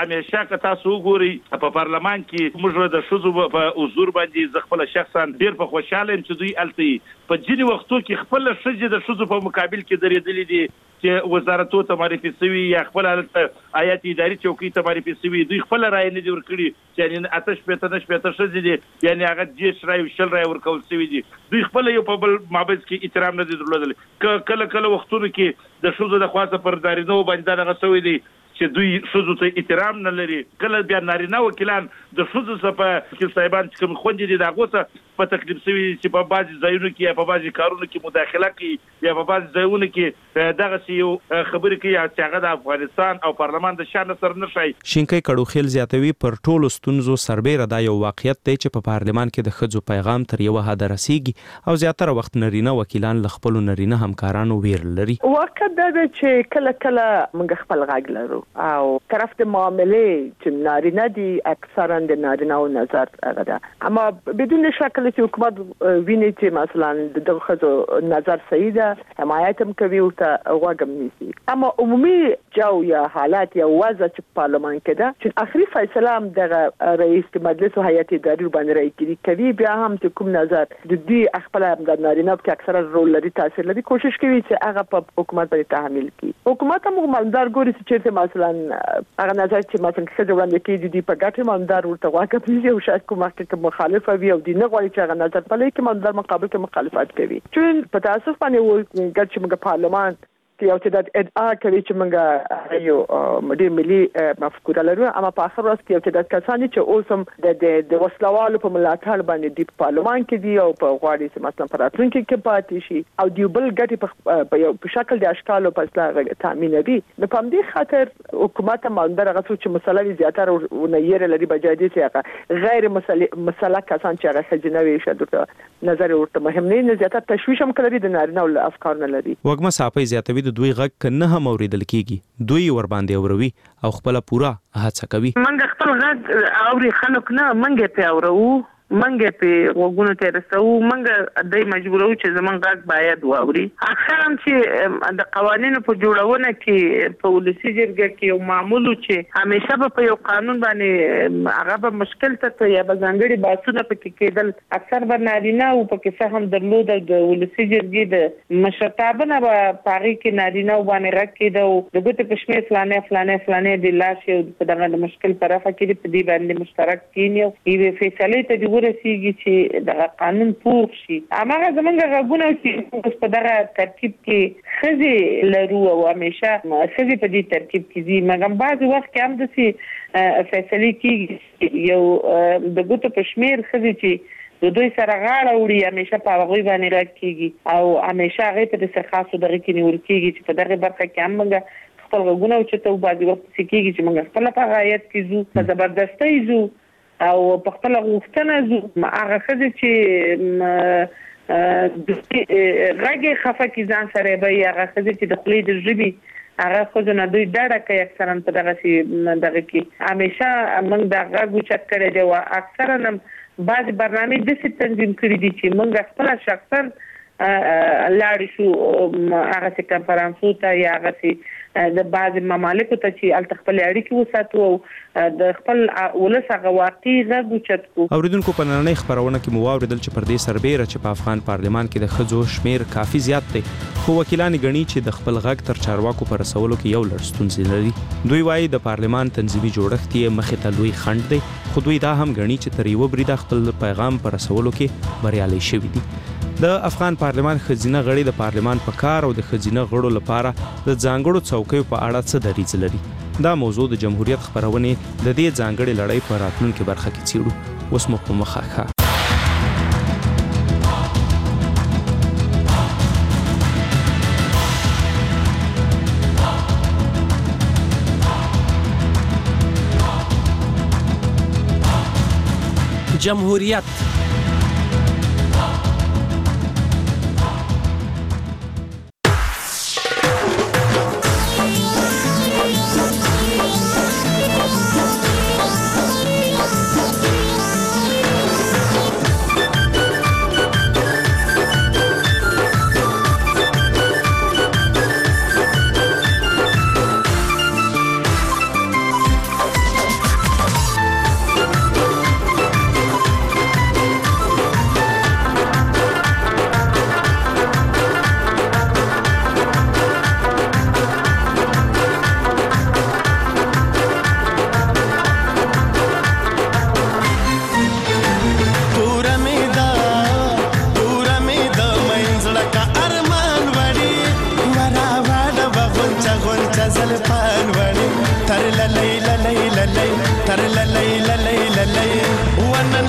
همیشه که تاسو وګورئ په پارلمان کې موږ د شوزو په حضور باندې ز خپل شخصا ډیر په خوشاله یم چې دوی الته په ځینې وختو کې خپل شجه د شوزو په مقابل کې درېدلې دي چې وزارتو ته معرفي شوی یا خپل آیات اداري چوکۍ ته معرفي شوی دوی خپل رائے نه دی ورکړي چې آتش پته نش پته شجه دي یعنی هغه جیش رائے شل رائے ورکول شوی دي دوی خپل یو په بل مابز کې احترام نه دی درلودل کله وختونو کې د شوزو د خاصه پر دارینو باندې دغه شوی دي چې دوی شوزو ته احترام نه لري کله بیا نارینه وکیلان د شوزو څخه وکیل صاحبان چې کوم خوندې دي دغه څه په تکلیف شوی چې په بعضي ځایونو کې په بعضي کارونو کې مداخله کوي یا په بعضي ځایونو کې دغه یو خبرې کوي چې هغه د افغانستان او پارلمان د شان سره نشي شینکې کډوخیل زیاتوي پر ټولو ستونزو سربېره دا یو واقعیت دی چې په پارلمان کې د ښځو پیغام تر یو حد رسیږي او زیاتره وخت نارینه وکیلان له خپل نارینه همکارانو ویر لري واقع دا چې کله موږ خپل غږ لرو او طرف د معاملې چې نارینه دي اکثرا د نارینه او نظر هغه ده اما بدون شک چې حکومت ویني چې مثلا د خځو نظر صحیح ده حمایت هم کوي او ته غوږم نیسي اما عمومي جو یا حالات یا وضع چې پارلمان کې ده چې اخري فیصله هم د رئیس مجلس او هیئت اداري باندې راځي کوي بیا هم چې کوم نظر د دې خپل د نارینه په اکثره رول لري تاثیر لري کوشش کوي چې هغه په حکومت باندې تحمیل کړي حکومت هم مالدار ګوري چې مثلا هغه نظر چې مثلا څه وړاندې کیږي د په ګټه مالدار ورته واقعي او شاید کومه کې مخالفه وي او د نه غواړي چې هغه نظر په لای کې مالدار مقابل کې مخالفت کوي چې په تاسو باندې وایي چې موږ پارلمان یو چې د ادعا کوي چې موږ یو ملي مفکوره لرو اما په اخر ورځ کې یو چې د کسانی چې اوسم د وسلوالو په ملاتړ باندې د پارلمان کې دی او په غواړي چې مثلا په راتلونکي کې پاتې شي او د بل ګټي په شکل د اشکالو په اصلاح تامینوي نو په دې خاطر حکومت مالدار هغه چې مسله زیاتره ونیر لري بجای دي چې هغه غیر مسله کسان چې هغه خجنوي شته نظر ورته مهم نه زیاتره تشویش هم کوي د نارینه او افکار نه لري وګما صاحب زیاتوي دوی غږ کنه هم اوریدل کیږي دوی ور باندې اوروي او خپل پورا هڅه کوي منګ خپل غږ اوري خلک نه منګ په اورو منګ په وګونو ته رسو منګ دای مجبورو چې زمون غږ باید واوري اکثر هم چې د قوانینو په جوړونه کې په ولسی جرګه کې یو معمول چې همیشه په یو قانون باندې هغه به مشکل ته یا به ځانګړي باسونه پکې کېدل اکثر به نارینه او پکې څه هم درلود د ولسی جرګې د مشرتابه نه پاري کې نارینه باندې راکېدو د ګوت په شمه فلانه د لاش په دغه مشکل طرفه کې په دې باندې مشترک کینیو ای فیصله ته ورسیږي چې د قانون پوښ شي امره زمونږ غوونه چې په دغه ترتیب کې خزي لرو او همیشه خزي په دې ترتیب کې دي مګم بعض وخت کې هم د فیصله کې یو د ګوتو په شمیر خزي چې د دوی سره غاړه وړي همیشه په هغه باندې راکېږي او همیشه هغه ته د سرخاصو دغه کې نیول کېږي چې په دغه برخه کې هم موږ خپل غوونه چې ته بعض وخت کېږي چې موږ خپل په غایت کې زو په زبردستۍ زو او په خپل غوښتنه زو هغه خزي چې راګي خفه کی ځان سره به هغه خزي چې د خپل د ژبي هغه خو نه دوی ډاډه کوي اکثرا په دغه شي دغه کې همیشه موږ دغه غوچت کړی دی او اکثرا بعض برنامه د ست تنظیم کړی دي چې موږ خپل شخصا لاړ شو هغه څه کنفرانسو ته یا هغه د بعض ممالکو ته چې التخپل اړیکې وساتو او د خپل ولسغه واقعي غوچت کو اوریدونکو په نړۍ خبرونه کې مو اوریدل چې پر دې سربېره چې په افغان پارلمان کې د خځو شمیر کافي زیات دی خو وکیلان غني چې د خپل غږ تر چارواکو پر رسولو کې یو لړ ستونزې لري دوی وايي د پارلمان تنظیمي جوړښت یې مخې ته لوی خنډ دی خو دوی دا هم غني چې تر یو بریده خپل پیغام پر رسولو کې بریالي شوي دي د افغان پارلمان خزینه غړي د پارلمان په کار او د خزینه غړو لپاره د ځانګړو څوکیو په اړه څه دریځ لري دا موضوع د جمهوریت خبرونه د دې ځانګړي لړۍ په راتلونکو برخه کې څیړو اوس مو په مخه ښه جمهوریت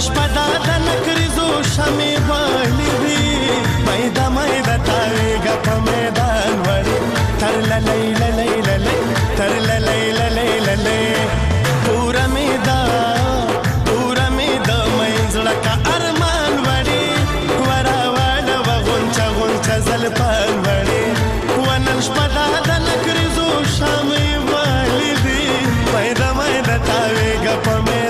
شپدا د نکریزو شمې بالي مېدا مېدا تاویګه په میدان وړي تر للی للی للی تر للی للی للی پورا میدا مې زړه کا ارمان وړي ورا وړ وغونچا غونچا زل پال وړي ونن شپدا د نکریزو شمې بالي مېدا مېدا تاویګه په